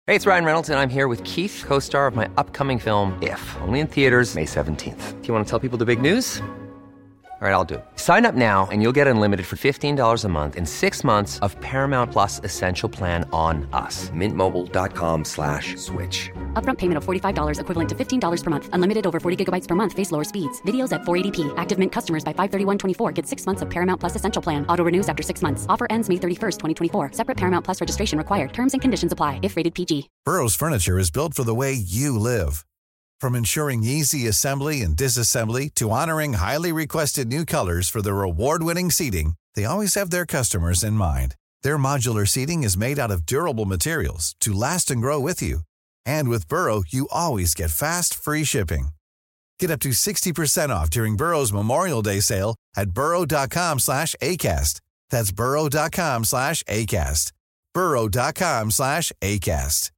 Hey, it's Ryan Reynolds, and I'm here with Keith, co-star of my upcoming film, If, only in theaters May 17th. Do you want to tell people the big news? All right, I'll do it. Sign up now and you'll get unlimited for $15 a month and 6 months of Paramount Plus Essential Plan on us. MintMobile.com/switch. Upfront payment of $45 equivalent to $15 per month. Unlimited over 40 gigabytes per month. Face lower speeds. Videos at 480p. Active Mint customers by 531.24 get 6 months of Paramount Plus Essential Plan. Auto renews after 6 months. Offer ends May 31st, 2024. Separate Paramount Plus registration required. Terms and conditions apply if rated PG. Burrow's furniture is built for the way you live. From ensuring easy assembly and disassembly to honoring highly requested new colors for their award-winning seating, they always have their customers in mind. Their modular seating is made out of durable materials to last and grow with you. And with Burrow, you always get fast, free shipping. Get up to 60% off during Burrow's Memorial Day sale at burrow.com/ACAST. That's burrow.com/ACAST. burrow.com/ACAST.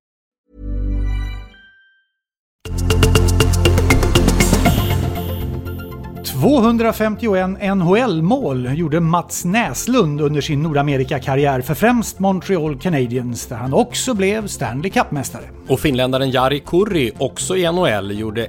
...251 NHL-mål gjorde Mats Näslund under sin Nordamerika-karriär för främst Montreal Canadiens, där han också blev Stanley Cup-mästare. Och finländaren Jari Kurri, också i NHL, gjorde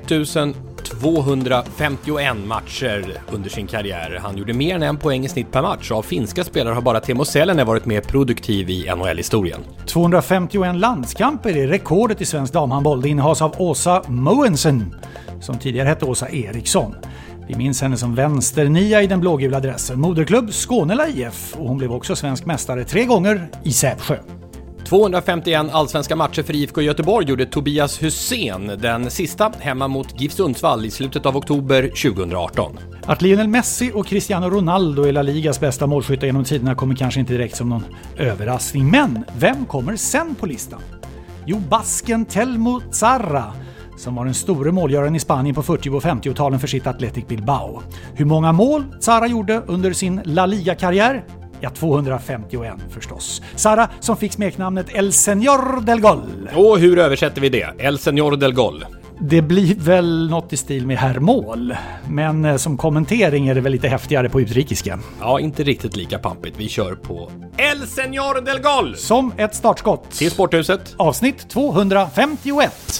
1251 matcher under sin karriär. Han gjorde mer än en poäng i snitt per match. Av finska spelare har bara Teemu Selänne varit mer produktiv i NHL-historien. 251 landskamper är rekordet i svensk damhandboll. Det innehas av Åsa Moensen, som tidigare hette Åsa Eriksson. Vi minns henne som vänsternia i den blågula dressen. Moderklubb Skånela IF, och hon blev också svensk mästare 3 gånger i Sävsjö. 251 allsvenska matcher för IFK Göteborg gjorde Tobias Hysén, den sista hemma mot GIF Sundsvall i slutet av oktober 2018. Att Lionel Messi och Cristiano Ronaldo är La Ligas bästa målskyttar genom tiderna kommer kanske inte direkt som någon överraskning. Men vem kommer sen på listan? Jo, basken Telmo Zarra, som var den store målgöraren i Spanien på 40- och 50-talen för sitt Athletic Bilbao. Hur många mål Zarra gjorde under sin La Liga-karriär? Ja, 251 förstås. Zarra, som fick smeknamnet El Señor del Gol. Och hur översätter vi det? El Señor del Gol. Det blir väl något i stil med herrmål. Men som kommentering är det väl lite häftigare på utrikiska. Ja, inte riktigt lika pampigt. Vi kör på El Señor del Gol. Som ett startskott. Till Sporthuset. Avsnitt 251.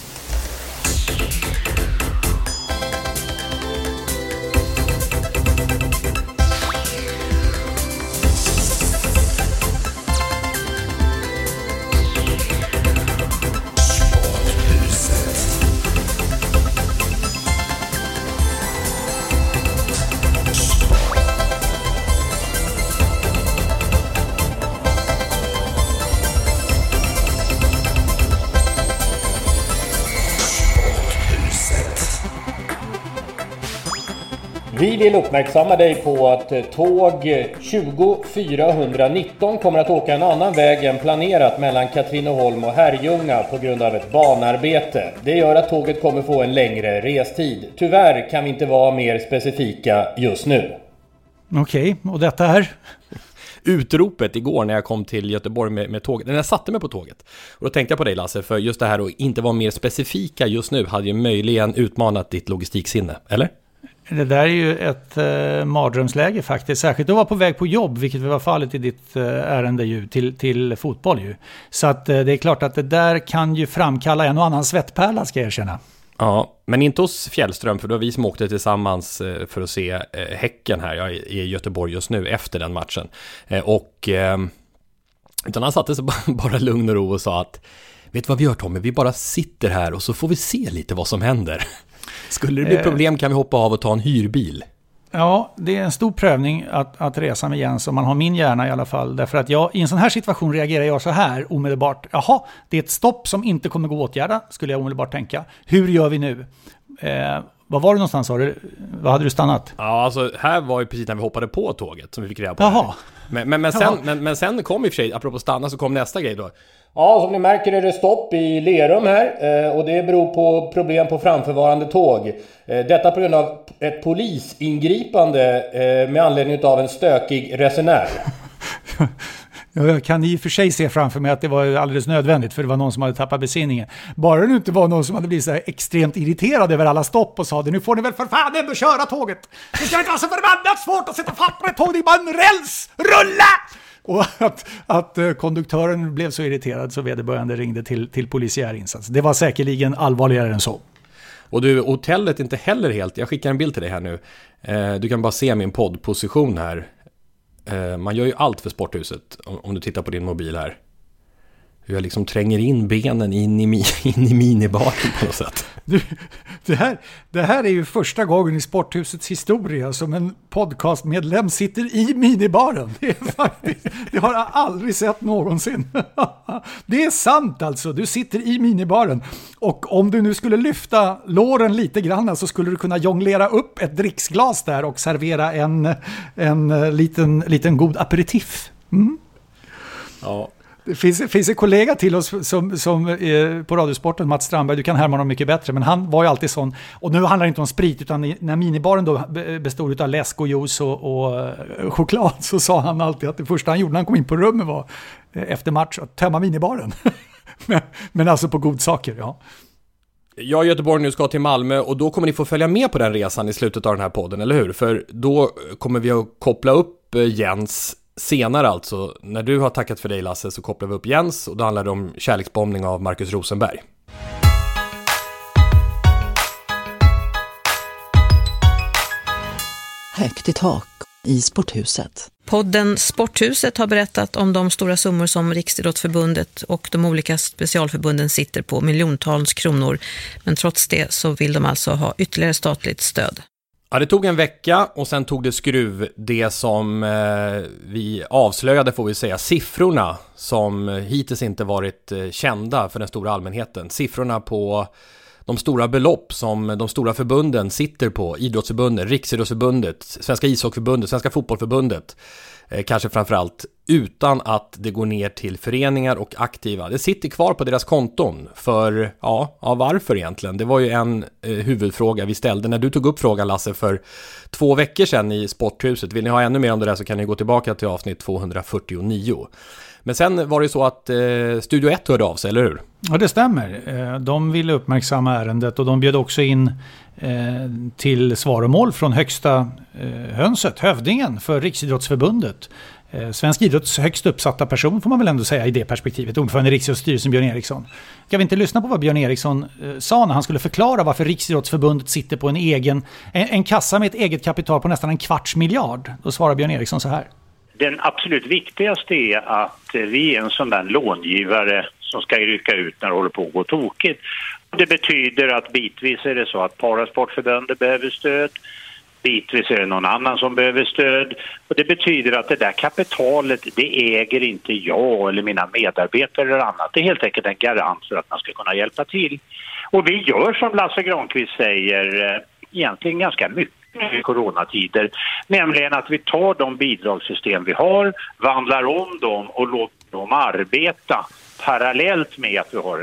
Vi vill uppmärksamma dig på att tåg 2419 kommer att åka en annan väg än planerat mellan Katrineholm och Herrljunga på grund av ett banarbete. Det gör att tåget kommer få en längre restid. Tyvärr kan vi inte vara mer specifika just nu. Okej, och detta är? Utropet igår när jag kom till Göteborg med tåget, när jag satte mig på tåget. Och då tänkte jag på dig, Lasse, för just det här att inte vara mer specifika just nu hade ju möjligen utmanat ditt logistiksinne, eller? Det där är ju ett mardrömsläge faktiskt, särskilt att vara på väg på jobb, vilket var fallet i ditt ärende ju, till fotboll ju. Så att det är klart att det där kan ju framkalla en och annan svettpärla, ska jag erkänna. Ja, men inte hos Fjällström, för då vi som åkte tillsammans för att se Häcken här. Jag är i Göteborg just nu efter den matchen. Utan han satte sig bara lugn och ro och sa att vet du vad vi gör, Tommy? Vi bara sitter här och så får vi se lite vad som händer. Skulle det bli problem kan vi hoppa av och ta en hyrbil. Ja, det är en stor prövning att resa med Jens, om man har min hjärna i alla fall. Därför att i en sån här situation reagerar jag så här omedelbart. Jaha, det är ett stopp som inte kommer gå att åtgärda, skulle jag omedelbart tänka. Hur gör vi nu? Vad var det någonstans? Vad hade du stannat? Ja, alltså här var ju precis när vi hoppade på tåget som vi fick reda på. Jaha. Men sen kom i och för sig, apropå stanna, så kom nästa grej då. Ja, som ni märker är det stopp i Lerum här och det beror på problem på framförvarande tåg. Detta på grund av ett polisingripande med anledning av en stökig resenär. Jag kan i och för sig se framför mig att det var alldeles nödvändigt, för det var någon som hade tappat besinningen. Bara det inte var någon som hade blivit så här extremt irriterad över alla stopp och sa det, nu får ni väl för fan ändå köra tåget. Det ska inte vara så förbannat svårt att sätta fatt på ett tåg, det är bara en räls! Rulla! Och att konduktören blev så irriterad så vederbörande ringde till polisiär insats. Det var säkerligen allvarligare än så. Och du, hotellet är inte heller helt... Jag skickar en bild till dig här nu. Du kan bara se min poddposition här. Man gör ju allt för sporthuset om du tittar på din mobil här. Hur jag liksom tränger in benen in i minibaren på något sätt. Det här är ju första gången i sporthusets historia som en podcastmedlem sitter i minibaren. Det har jag aldrig sett någonsin. Det är sant alltså, du sitter i minibaren. Och om du nu skulle lyfta låren lite grann så skulle du kunna jonglera upp ett dricksglas där och servera en liten god aperitif. Mm. Ja. Det finns en kollega till oss som på Radiosporten, Mats Strandberg, du kan härma honom mycket bättre, men han var ju alltid sån, och nu handlar det inte om sprit utan när minibaren då bestod av läsk och juice och choklad, så sa han alltid att det första han gjorde när han kom in på rummet var efter match att tömma minibaren. men alltså på godsaker, ja. Jag i Göteborg nu ska till Malmö och då kommer ni få följa med på den resan i slutet av den här podden, eller hur? För då kommer vi att koppla upp Jens senare alltså. När du har tackat för dig, Lasse, så kopplar vi upp Jens och då handlar det om kärleksbombning av Marcus Rosenberg. Högt i tak i sporthuset. Podden Sporthuset har berättat om de stora summor som Riksidrottsförbundet och de olika specialförbunden sitter på, miljontals kronor. Men trots det så vill de alltså ha ytterligare statligt stöd. Ja, det tog en vecka och sen tog det skruv, det som vi avslöjade, får vi säga, siffrorna som hittills inte varit kända för den stora allmänheten. Siffrorna på de stora belopp som de stora förbunden sitter på, idrottsförbundet, Riksidrottsförbundet, Svenska ishockeyförbundet, Svenska fotbollförbundet, kanske framförallt, utan att det går ner till föreningar och aktiva. Det sitter kvar på deras konton för, ja varför egentligen? Det var ju en huvudfråga vi ställde när du tog upp frågan, Lasse, för 2 veckor sedan i Sporthuset. Vill ni ha ännu mer om det där så kan ni gå tillbaka till avsnitt 249. Men sen var det så att Studio 1 hörde av sig, eller hur? Ja, det stämmer. De ville uppmärksamma ärendet och de bjöd också in till svar och mål från högsta hönset, hövdingen för Riksidrottsförbundet. Svensk idrotts högst uppsatta person får man väl ändå säga i det perspektivet, ordförande i Riksidrottsstyrelsen Björn Eriksson. Ska vi inte lyssna på vad Björn Eriksson sa när han skulle förklara varför Riksidrottsförbundet sitter på en kassa med ett eget kapital på nästan 250 miljarder? Då svarar Björn Eriksson så här. Den absolut viktigaste är att vi är en sån där långivare som ska rycka ut när det håller på att gå tokigt. Det betyder att bitvis är det så att Parasportförbundet behöver stöd, bitvis är det någon annan som behöver stöd. Och det betyder att det där kapitalet, det äger inte jag eller mina medarbetare eller annat. Det är helt enkelt en garant för att man ska kunna hjälpa till. Och vi gör som Lasse Granqvist säger egentligen ganska mycket i coronatider, nämligen att vi tar de bidragssystem vi har, vandlar om dem och låter dem arbeta parallellt med att vi har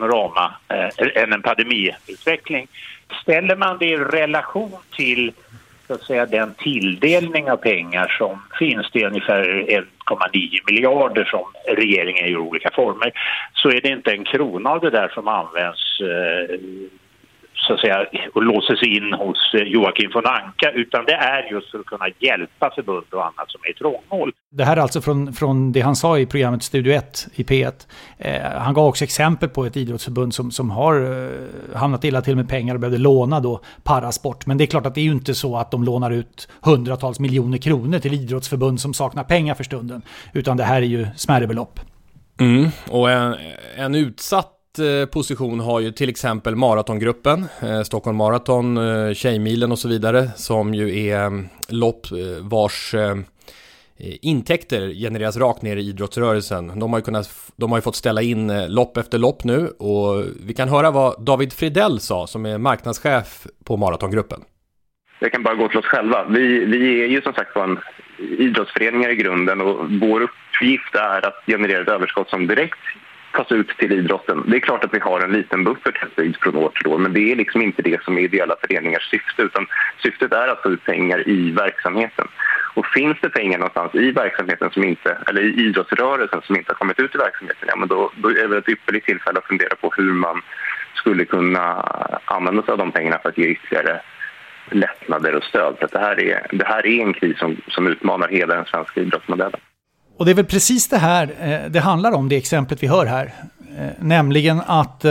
en pandemiutveckling. Ställer man det i relation till så att säga den tilldelning av pengar som finns, det är ungefär 1,9 miljarder som regeringen gör i olika former, så är det inte en krona av det där som används så att säga och låses in hos Joakim von Anka, utan det är just för att kunna hjälpa förbund och annat som är i trångmål. Det här är alltså från det han sa i programmet Studio 1 i P1. Han gav också exempel på ett idrottsförbund som har hamnat illa till med pengar och behövde låna då parasport. Men det är klart att det är ju inte så att de lånar ut hundratals miljoner kronor till idrottsförbund som saknar pengar för stunden. Utan det här är ju smärre belopp. Och en utsatt position har ju till exempel maratongruppen, Stockholm Marathon, Tjejmilen och så vidare, som ju är lopp vars intäkter genereras rakt ner i idrottsrörelsen. De har ju fått ställa in lopp efter lopp nu, och vi kan höra vad David Fridell sa, som är marknadschef på maratongruppen. Jag kan bara gå till oss själva. Vi är ju som sagt en idrottsföreningar i grunden, och vår uppgift är att generera ett överskott som direkt tas ut till idrotten. Det är klart att vi har en liten buffert från år till år, men det är liksom inte det som är ideella föreningars syfte, utan syftet är att få ut pengar i verksamheten. Och finns det pengar någonstans i verksamheten som inte, eller i idrottsrörelsen som inte har kommit ut i verksamheten, ja, men då är det ett ypperligt tillfälle att fundera på hur man skulle kunna använda sig av de pengarna för att ge ytterligare lättnader och stöd. För att det här är en kris som utmanar hela den svenska idrottsmodellen. Och det är väl precis det här det handlar om, det exemplet vi hör här. Nämligen att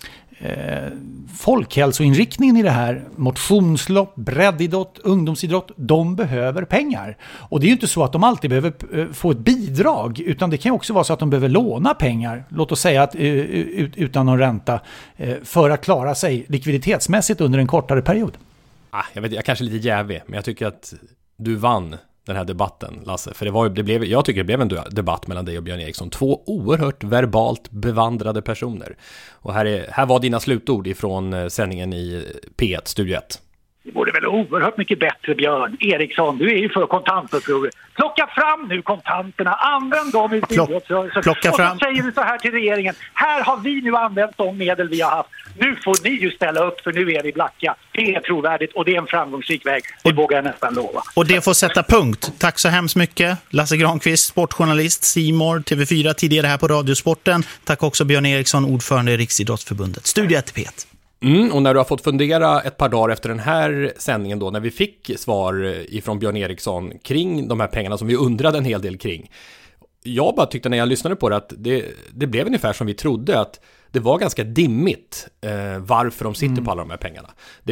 folkhälsoinriktningen i det här, motionslopp, breddidrott, ungdomsidrott, de behöver pengar. Och det är ju inte så att de alltid behöver få ett bidrag, utan det kan också vara så att de behöver låna pengar, låt oss säga att utan någon ränta, för att klara sig likviditetsmässigt under en kortare period. Jag kanske är lite jävig, men jag tycker att du vann den här debatten, Lasse. För jag tycker det blev en debatt mellan dig och Björn Eriksson. 2 oerhört verbalt bevandrade personer. Och här var dina slutord ifrån sändningen i P1, Studio 1. Det vore väl oerhört mycket bättre, Björn Eriksson. Du är ju för kontantuppror. Plocka fram nu kontanterna. Använd dem i idrottsrörelsen. Plocka fram. Och så säger du så här till regeringen. Här har vi nu använt de medel vi har haft. Nu får ni ju ställa upp, för nu är vi blacka. Det är trovärdigt och det är en framgångsrik väg. Det vågar jag nästan lova. Och det får sätta punkt. Tack så hemskt mycket. Lasse Granqvist, sportjournalist, C More, TV4, tidigare här på Radiosporten. Tack också Björn Eriksson, ordförande i Riksidrottsförbundet. Studio 1 P1. Och när du har fått fundera ett par dagar efter den här sändningen då, när vi fick svar ifrån Björn Eriksson kring de här pengarna som vi undrade en hel del kring. Jag bara tyckte när jag lyssnade på det att det blev ungefär som vi trodde, att det var ganska dimmigt varför de sitter på alla de här pengarna.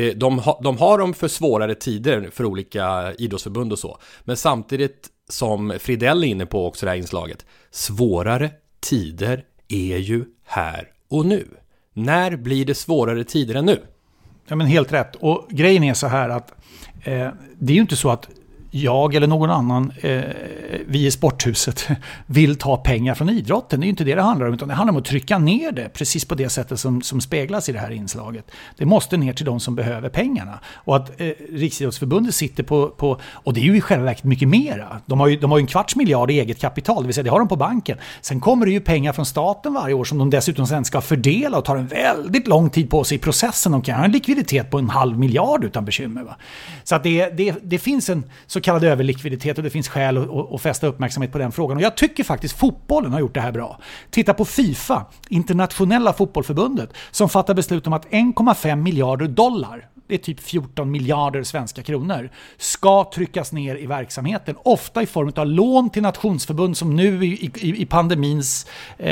De har dem för svårare tider för olika idrottsförbund och så. Men samtidigt, som Fridell är inne på också det här inslaget, svårare tider är ju här och nu. När blir det svårare tider än nu? Ja, men helt rätt. Och grejen är så här att det är ju inte så att jag eller någon annan, vi i Sporthuset, vill ta pengar från idrotten. Det är ju inte det handlar om, utan det handlar om att trycka ner det precis på det sättet som speglas i det här inslaget. Det måste ner till de som behöver pengarna. Och att Riksidrottsförbundet sitter på och det är ju i själva verket mycket mera. De har ju 250 miljarder i eget kapital, det vill säga det har de på banken. Sen kommer det ju pengar från staten varje år som de dessutom sen ska fördela och tar en väldigt lång tid på sig i processen. De kan ha en likviditet på 500 miljarder utan bekymmer. Va? Så att det finns en så kallad överlikviditet och det finns skäl att fästa uppmärksamhet på den frågan. Och jag tycker faktiskt fotbollen har gjort det här bra. Titta på FIFA, internationella fotbollförbundet, som fattar beslut om att 1,5 miljarder dollar, det är typ 14 miljarder svenska kronor, ska tryckas ner i verksamheten. Ofta i form av lån till nationsförbund som nu i pandemins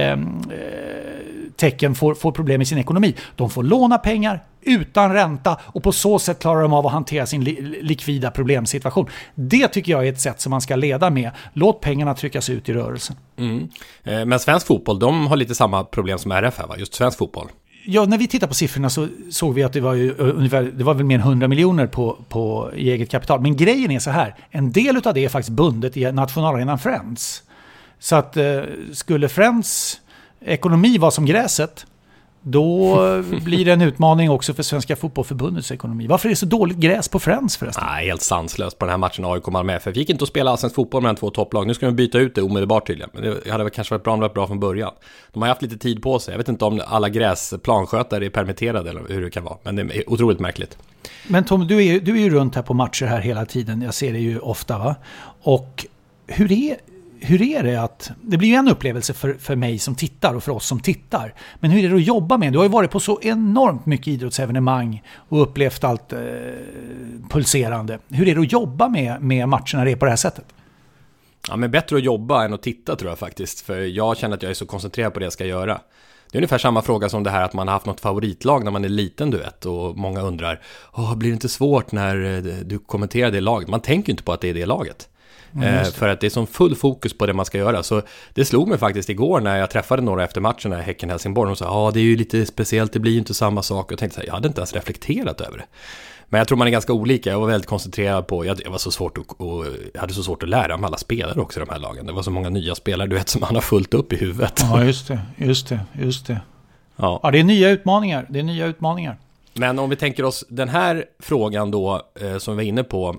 tecken får problem med sin ekonomi. De får låna pengar utan ränta och på så sätt klarar de av att hantera sin likvida problemsituation. Det tycker jag är ett sätt som man ska leda med. Låt pengarna tryckas ut i rörelsen. Men svensk fotboll, de har lite samma problem som RF här, va? Just svensk fotboll. Ja, när vi tittar på siffrorna så såg vi att det var väl mer än 100 miljoner på i eget kapital. Men grejen är så här, en del av det är faktiskt bundet i nationalarenan Friends. Så att skulle Friends ekonomi vara som gräset, då blir det en utmaning också för Svenska fotbollförbundets ekonomi. Varför är det så dåligt gräs på Friends förresten? Nej, helt sanslöst på den här matchen AIK Malmö FF. Vi gick inte att spela allsvensk fotboll med 2 topplag. Nu ska de byta ut det omedelbart tydligen. Men det hade väl kanske varit bra från början. De har haft lite tid på sig. Jag vet inte om alla gräsplanskötare är permitterade eller hur det kan vara. Men det är otroligt märkligt. Men Tom, du är ju runt här på matcher här hela tiden. Jag ser det ju ofta, va? Och hur är det att, det blir ju en upplevelse för mig som tittar och för oss som tittar, men hur är det att jobba med? Du har ju varit på så enormt mycket idrottsevenemang och upplevt allt pulserande. Hur är det att jobba med matcherna när det är på det här sättet? Ja, men bättre att jobba än att titta tror jag faktiskt, för jag känner att jag är så koncentrerad på det jag ska göra. Det är ungefär samma fråga som det här att man har haft något favoritlag när man är liten, du vet, och många undrar, blir det inte svårt när du kommenterar det laget? Man tänker inte på att det är det laget. För att det är som full fokus på det man ska göra. Så det slog mig faktiskt igår när jag träffade några efter matchen här, Häcken-Helsingborg, och sa, det är ju lite speciellt, det blir ju inte samma sak. Och jag tänkte så här, jag hade inte ens reflekterat över det. Men jag tror man är ganska olika. Jag var väldigt koncentrerad på, jag hade så svårt att lära om alla spelare också i de här lagen. Det var så många nya spelare, du vet, som man har fullt upp i huvudet. Ja, just det. Ja, det är nya utmaningar. Men om vi tänker oss den här frågan då, som vi var inne på,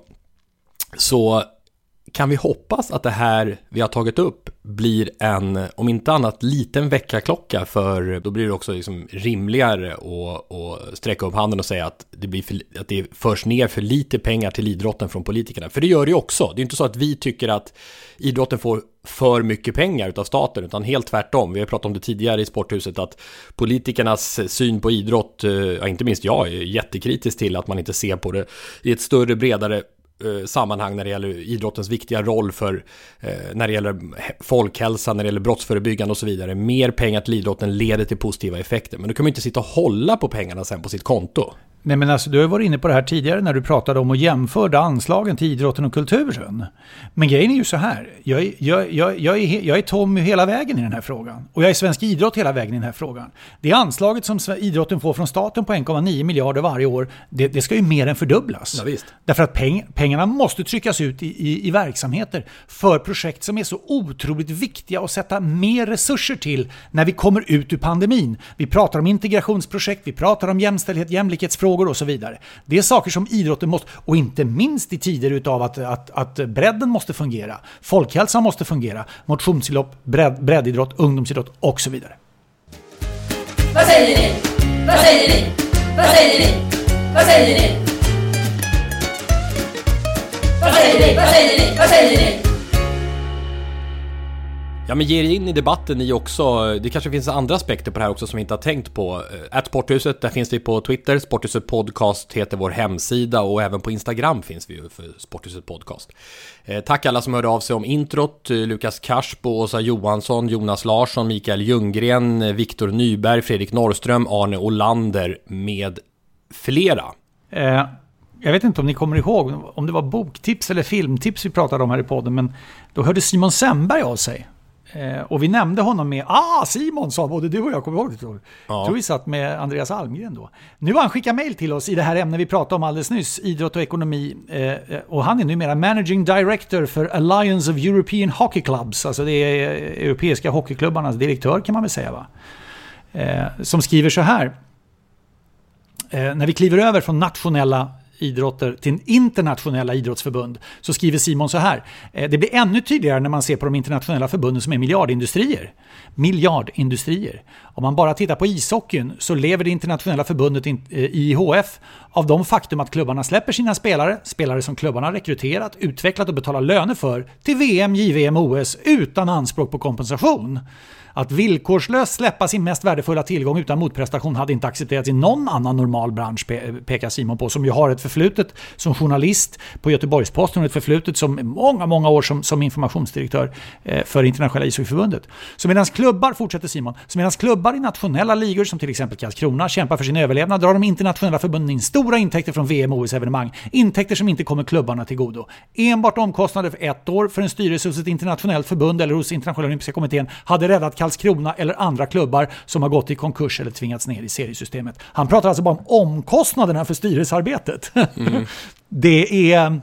så kan vi hoppas att det här vi har tagit upp blir en, om inte annat, liten väckarklocka, för då blir det också liksom rimligare att sträcka upp handen och säga att att det förs ner för lite pengar till idrotten från politikerna. För det gör det ju också. Det är inte så att vi tycker att idrotten får för mycket pengar utav staten, utan helt tvärtom. Vi har pratat om det tidigare i Sporthuset, att politikernas syn på idrott, inte minst jag, är jättekritisk till att man inte ser på det i ett större, bredare sammanhang när det gäller idrottens viktiga roll för när det gäller folkhälsa, när det gäller brottsförebyggande och så vidare. Mer pengar till idrotten leder till positiva effekter. Men då kan man inte sitta och hålla på pengarna sen på sitt konto. Nej, men alltså, du har varit inne på det här tidigare när du pratade om att jämföra anslagen till idrotten och kulturen. Men grejen är ju så här. Jag är Tommy hela vägen i den här frågan. Och jag är svensk idrott hela vägen i den här frågan. Det anslaget som idrotten får från staten på 1,9 miljarder varje år, det ska ju mer än fördubblas. Ja, visst. Därför att pengarna måste tryckas ut i verksamheter för projekt som är så otroligt viktiga att sätta mer resurser till när vi kommer ut ur pandemin. Vi pratar om integrationsprojekt, vi pratar om jämställdhet, jämlikhetsfrågor och så vidare. Det är saker som idrotten måste, och inte minst i tider utav att bredden måste fungera, folkhälsan måste fungera, motionsidrott, breddidrott, ungdomsidrott och så vidare. Vad säger ni? Vad säger ni? Vad säger ni? Vad säger ni? Vad säger ni? Vad säger ni? Vad säger ni? Ja, men ge er in i debatten ni också. Det kanske finns andra aspekter på det här också som vi inte har tänkt på. @Sporthuset, där finns vi på Twitter. Sporthuset Podcast heter vår hemsida och även på Instagram finns vi ju för Sporthuset Podcast. Tack alla som hörde av sig om introt. Lukas Karsbo, Åsa Johansson, Jonas Larsson, Mikael Ljunggren, Viktor Nyberg, Fredrik Norrström, Arne Olander med flera. Jag vet inte om ni kommer ihåg om det var boktips eller filmtips vi pratade om här i podden, men då hörde Simon Semberg av sig. Och vi nämnde honom med Simon, sa både du och jag, kommer ihåg det, tror jag. Ja. Tror vi satt med Andreas Almgren då. Nu har han skickat mejl till oss i det här ämnet vi pratade om alldeles nyss, idrott och ekonomi. Och han är numera Managing Director för Alliance of European Hockey Clubs. Alltså det är europeiska hockeyklubbarnas direktör, kan man väl säga, va? Som skriver så här. När vi kliver över från nationella idrotter till internationella idrottsförbund, så skriver Simon så här: det blir ännu tydligare när man ser på de internationella förbunden som är miljardindustrier. Om man bara tittar på ishockeyn så lever det internationella förbundet IHF av de faktum att klubbarna släpper sina spelare som klubbarna rekryterat, utvecklat och betalar löner för till VM, JVM, OS utan anspråk på kompensation. Att villkorslöst släppa sin mest värdefulla tillgång utan motprestation hade inte accepterats i någon annan normal bransch, pekar Simon på, som ju har ett förflutet som journalist på Göteborgs-Posten och ett förflutet som många år som informationsdirektör för Internationella ishockeyförbundet. Så medan klubbar, fortsätter Simon, i nationella ligor som till exempel Karlskrona kämpar för sin överlevnad, drar de internationella förbunden in stora intäkter från VM och OS-evenemang. Intäkter som inte kommer klubbarna till godo. Enbart omkostnader för 1 år för en styrelse hos ett internationellt förbund eller hos Internationella olympiska kommittén hade räddat Karlskrona eller andra klubbar som har gått i konkurs eller tvingats ner i seriesystemet. Han pratar alltså bara om omkostnaderna för styrelsearbetet. Mm. Det är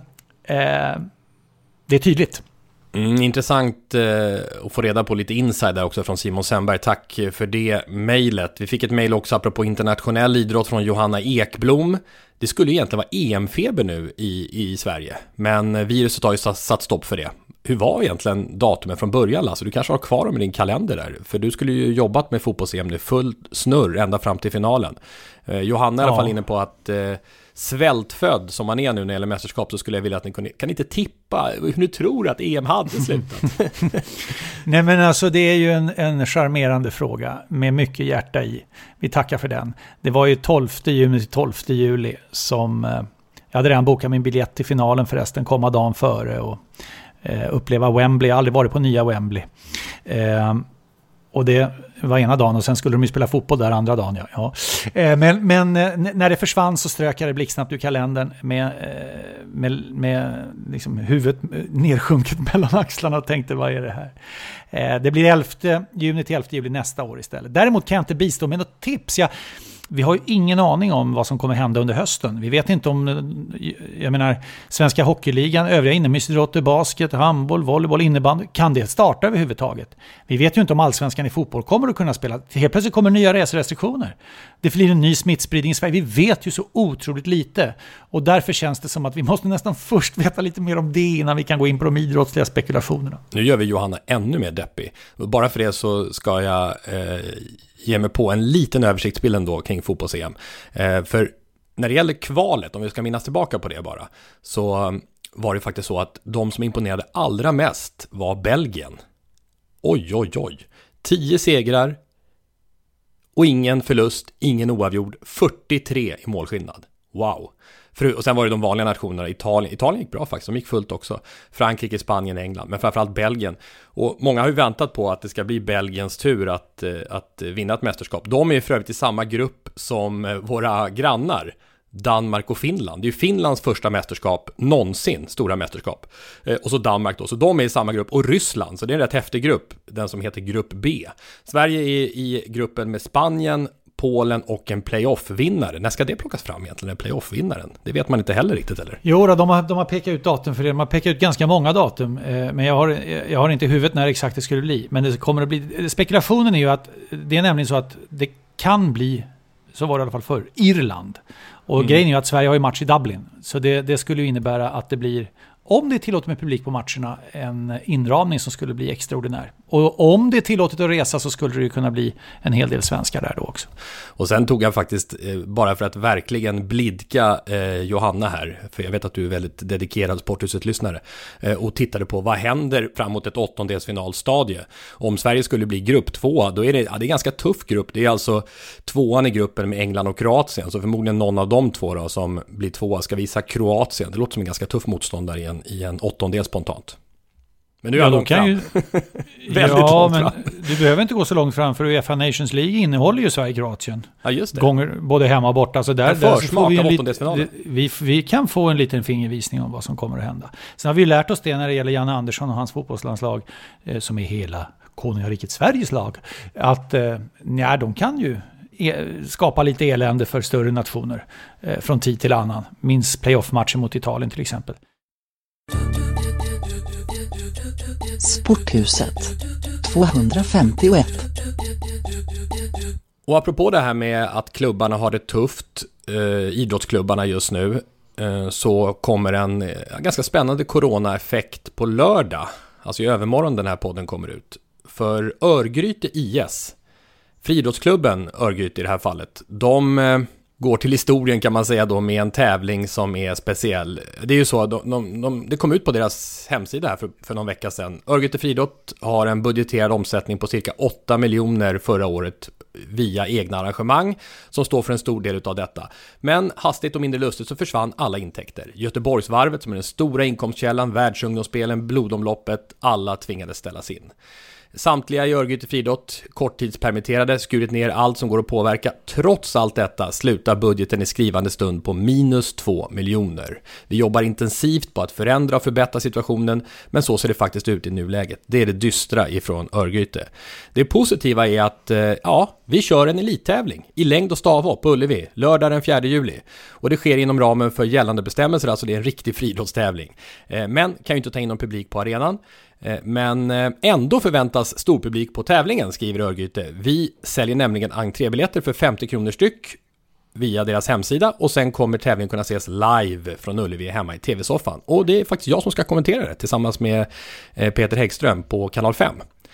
tydligt. Intressant att få reda på lite insider också från Simon Semberg. Tack för det mejlet. Vi fick ett mejl också apropå internationell idrott från Johanna Ekblom. Det skulle egentligen vara EM-feber nu i Sverige, men viruset har ju satt stopp för det. Hur var egentligen datumen från början, Lasse? Du kanske har kvar dem i din kalender där. För du skulle ju jobbat med fotbolls-EM nu full snurr ända fram till finalen. Johanna är i alla fall inne på att svältfödd som man är nu när det gäller mästerskap, så skulle jag vilja att ni kan inte tippa hur ni tror att EM hade slutat. Nej, men alltså det är ju en charmerande fråga med mycket hjärta i. Vi tackar för den. Det var ju 12 juni till 12 juli som jag hade redan bokat min biljett till finalen förresten, komma dagen före och uppleva Wembley. Jag har aldrig varit på nya Wembley. Och det var ena dagen och sen skulle de ju spela fotboll där andra dagen. Ja. Men när det försvann så strök jag det blixtsnabbt ur kalendern med liksom huvudet nersjunket mellan axlarna och tänkte, vad är det här? Det blir 11 juni till 11 juli nästa år istället. Däremot kan jag inte bistå med något tips. Vi har ju ingen aning om vad som kommer hända under hösten. Vi vet inte om, Svenska hockeyligan, övriga inomhusidrotter, basket, handboll, volleyboll, innebandy, kan det starta överhuvudtaget? Vi vet ju inte om allsvenskan i fotboll kommer att kunna spela. Helt plötsligt kommer nya reserestriktioner. Det blir en ny smittspridning i Sverige. Vi vet ju så otroligt lite. Och därför känns det som att vi måste nästan först veta lite mer om det innan vi kan gå in på de idrottsliga spekulationerna. Nu gör vi Johanna ännu mer deppig. Och bara för det så ska jag ge mig på en liten översiktsbild ändå kring fotbolls-EM. För när det gäller kvalet, om vi ska minnas tillbaka på det bara, så var det faktiskt så att de som imponerade allra mest var Belgien. Oj. 10 segrar och ingen förlust, ingen oavgjord, 43 i målskillnad. Wow. Och sen var det de vanliga nationerna. Italien gick bra faktiskt, de gick fullt också. Frankrike, Spanien, England, men framförallt Belgien. Och många har ju väntat på att det ska bli Belgiens tur att vinna ett mästerskap. De är ju för övrigt i samma grupp som våra grannar, Danmark och Finland. Det är ju Finlands första mästerskap någonsin, stora mästerskap. Och så Danmark då, så de är i samma grupp. Och Ryssland, så det är en rätt häftig grupp, den som heter grupp B. Sverige är i gruppen med Spanien, Polen och en playoff-vinnare. När ska det plockas fram egentligen, den playoff-vinnaren? Det vet man inte heller riktigt, eller? Jo, de har pekat ut datum för det. De har pekat ut ganska många datum. Men jag har inte i huvudet när exakt det skulle bli. Men det kommer att bli... Spekulationen är ju att det är nämligen så att det kan bli, så var det i alla fall förr, Irland. Och grejen är ju att Sverige har ju match i Dublin. Så det skulle ju innebära att det blir, om det är tillåtet med publik på matcherna, en inramning som skulle bli extraordinär. Och om det är tillåtet att resa så skulle det ju kunna bli en hel del svenskar där då också. Och sen tog jag faktiskt, bara för att verkligen blidka Johanna här, för jag vet att du är väldigt dedikerad Sporthuset-lyssnare, och tittade på vad händer framåt ett 8-delsfinalstadie. Om Sverige skulle bli grupp 2, då är det en ganska tuff grupp. Det är alltså 2:an i gruppen med England och Kroatien, så förmodligen någon av de två då, som blir 2 ska visa Kroatien. Det låter som en ganska tuff motståndare i en 8-del spontant. Men nu är de kan ju väldigt långt fram. Men du behöver inte gå så långt fram, för UEFA Nations League innehåller ju Sverige-Kroatien. Ja, just det. Gånger både hemma och borta. Så där får vi kan få en liten fingervisning om vad som kommer att hända. Sen har vi lärt oss det när det gäller Janne Andersson och hans fotbollslandslag, som är hela konungariket Sveriges lag, att de kan ju skapa lite elände för större nationer från tid till annan. Minns playoff-matchen mot Italien till exempel. Sporthuset 251. Och apropå det här med att klubbarna har det tufft, idrottsklubbarna just nu, så kommer en ganska spännande coronaeffekt på lördag. Alltså i övermorgon den här podden kommer ut. För Örgryte IS, friidrottsklubben Örgryte i det här fallet, de går till historien kan man säga då med en tävling som är speciell. Det är ju så, det kom ut på deras hemsida här för någon vecka sedan. Örgryte friidrott har en budgeterad omsättning på cirka 8 miljoner förra året via egna arrangemang som står för en stor del av detta. Men hastigt och mindre lustigt så försvann alla intäkter. Göteborgsvarvet som är den stora inkomstkällan, världsungdomsspelen, blodomloppet, alla tvingades ställas in. Samtliga i Örgryte friidrott korttidspermitterade, skurit ner allt som går att påverka. Trots allt detta slutar budgeten i skrivande stund på minus 2 miljoner. Vi jobbar intensivt på att förändra och förbättra situationen, men så ser det faktiskt ut i nuläget. Det är det dystra ifrån Örgryte. Det positiva är att vi kör en elittävling i längd och stavhopp på Ullevi lördag den 4 juli. Och det sker inom ramen för gällande bestämmelser, alltså det är en riktig friidrottstävling. Men kan ju inte ta in någon publik på arenan. Men ändå förväntas stor publik på tävlingen, skriver Örgryte. Vi säljer nämligen entrébiljetter för 50 kronor styck via deras hemsida, och sen kommer tävlingen kunna ses live från Ullevi hemma i tv-soffan. Och det är faktiskt jag som ska kommentera det tillsammans med Peter Häggström på Kanal 5.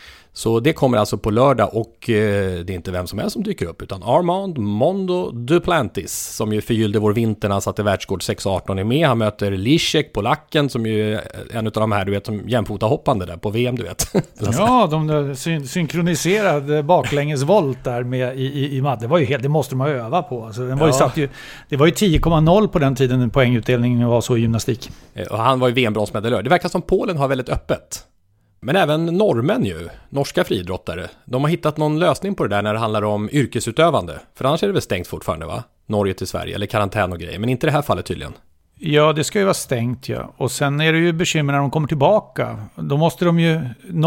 Så det kommer alltså på lördag, och det är inte vem som helst som dyker upp, utan Armand Mondo Duplantis, som ju förgyllde vår vinter när han satte världsrekord 6,18 är med. Han möter Leszek, polacken, som ju är en av de här, du vet, som jämfota hoppande där på VM, du vet. Ja, de där synkroniserade baklängesvolt där med i Madde. Det var ju det måste man öva på. Alltså, den var det var ju 10,0 på den tiden poängutdelningen var så i gymnastik. Och han var ju VM-bronsmedaljör. Det verkar som Polen har väldigt öppet. Men även norrmän ju, norska friidrottare, de har hittat någon lösning på det där när det handlar om yrkesutövande. För annars är det väl stängt fortfarande, va? Norge till Sverige, eller karantän och grejer. Men inte i det här fallet tydligen. Ja, det ska ju vara stängt, ja. Och sen är det ju bekymmer när de kommer tillbaka. Då måste de ju...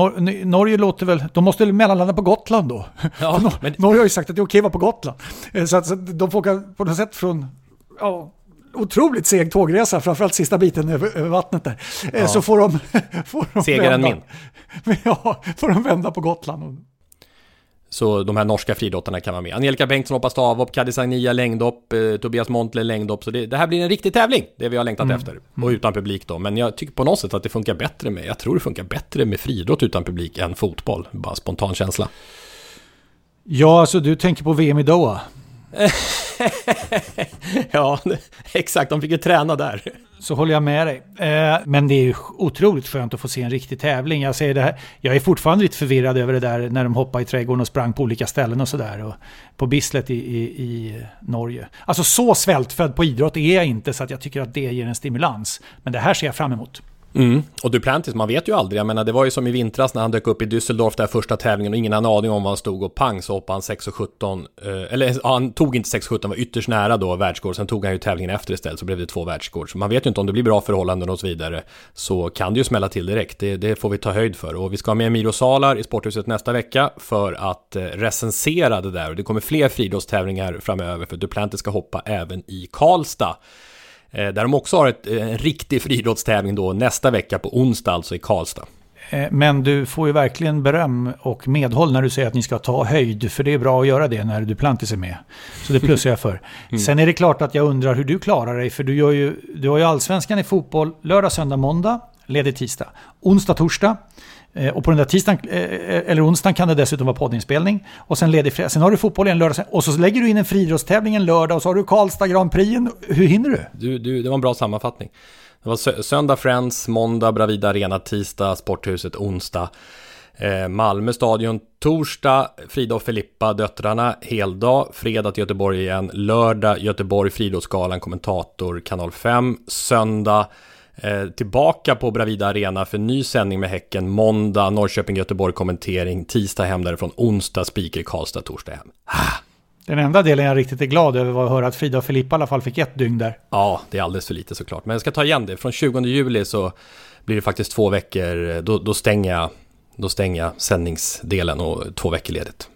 Norge låter väl... De måste väl mellanlanda på Gotland då. Ja, men... Norge har ju sagt att det är okej att vara på Gotland. Så att de får åka på något sätt från... Ja, otroligt seg tågresa, framförallt sista biten över vattnet där. Ja. Så får de segare än min. Ja, får de vända på Gotland. Så de här norska friidrottarna kan vara med. Angelica Bengtsson hoppar stavhopp, Kadis Agnia längdhopp, Tobias Montler längdhopp. Så det här blir en riktig tävling, det vi har längtat efter. Och utan publik då. Men jag tycker på något sätt att det funkar bättre med... Jag tror det funkar bättre med friidrott utan publik än fotboll. Bara spontan känsla. Ja, alltså du tänker på VM i Doha. Ja, exakt. De fick ju träna där. så håller jag med dig. Men det är ju otroligt skönt att få se en riktig tävling. Jag säger det här, jag är fortfarande lite förvirrad över det där när de hoppade i trädgården och sprang på olika ställen och sådär. Och på Bislett i Norge. Alltså så svältfödd på idrott är jag inte, så att jag tycker att det ger en stimulans. Men det här ser jag fram emot. Och Duplantis, man vet ju aldrig. Jag menar, det var ju som i vintras när han dök upp i Düsseldorf där första tävlingen och ingen hade aning om var han stod, och pang så hoppade han 6,17. Eller han tog inte 6,17, var ytterst nära då världsrekord. Sen tog han ju tävlingen efter istället, så blev det 2 världsrekord. Så man vet ju inte om det blir bra förhållanden och så vidare, så kan det ju smälla till direkt. Det får vi ta höjd för. Och vi ska ha med Miro Salar i Sporthuset nästa vecka för att recensera det där. Och det kommer fler friidrottstävlingar framöver, för Duplantis ska hoppa även i Karlstad. Där de också har en riktig friidrottstävling då nästa vecka på onsdag, alltså i Karlstad. Men du får ju verkligen beröm och medhåll när du säger att ni ska ta höjd, för det är bra att göra det när Duplantis är med. Så det plussar jag för. Sen är det klart att jag undrar hur du klarar dig, för du har ju allsvenskan i fotboll lördag, söndag, måndag, ledig tisdag, onsdag, torsdag. Och på den där tisdagen eller onsdagen kan det dessutom vara poddinspelning. Och sen ledig fredag. Sen har du fotboll en lördag. Och så lägger du in en friidrottstävling en lördag. Och så har du Karlstad Grand Prix. Hur hinner du? Det var en bra sammanfattning. Det var söndag Friends, måndag Bravida Arena, tisdag Sporthuset, onsdag Malmö stadion, torsdag Frida och Filippa, döttrarna, heldag, fredag till Göteborg igen, lördag Göteborg, friidrottsgalan, kommentator, kanal 5, söndag tillbaka på Bravida Arena för ny sändning med Häcken, måndag Norrköping, Göteborg kommentering, tisdag hem därifrån, onsdag speaker, Karlstad, torsdag hem. Den enda delen jag riktigt är glad över var att höra att Frida och Filippa i alla fall fick 1 dygn där. Ja, det är alldeles för lite såklart. Men jag ska ta igen det. Från 20 juli så blir det faktiskt 2 veckor. Då stänger jag sändningsdelen och 2 veckor ledigt.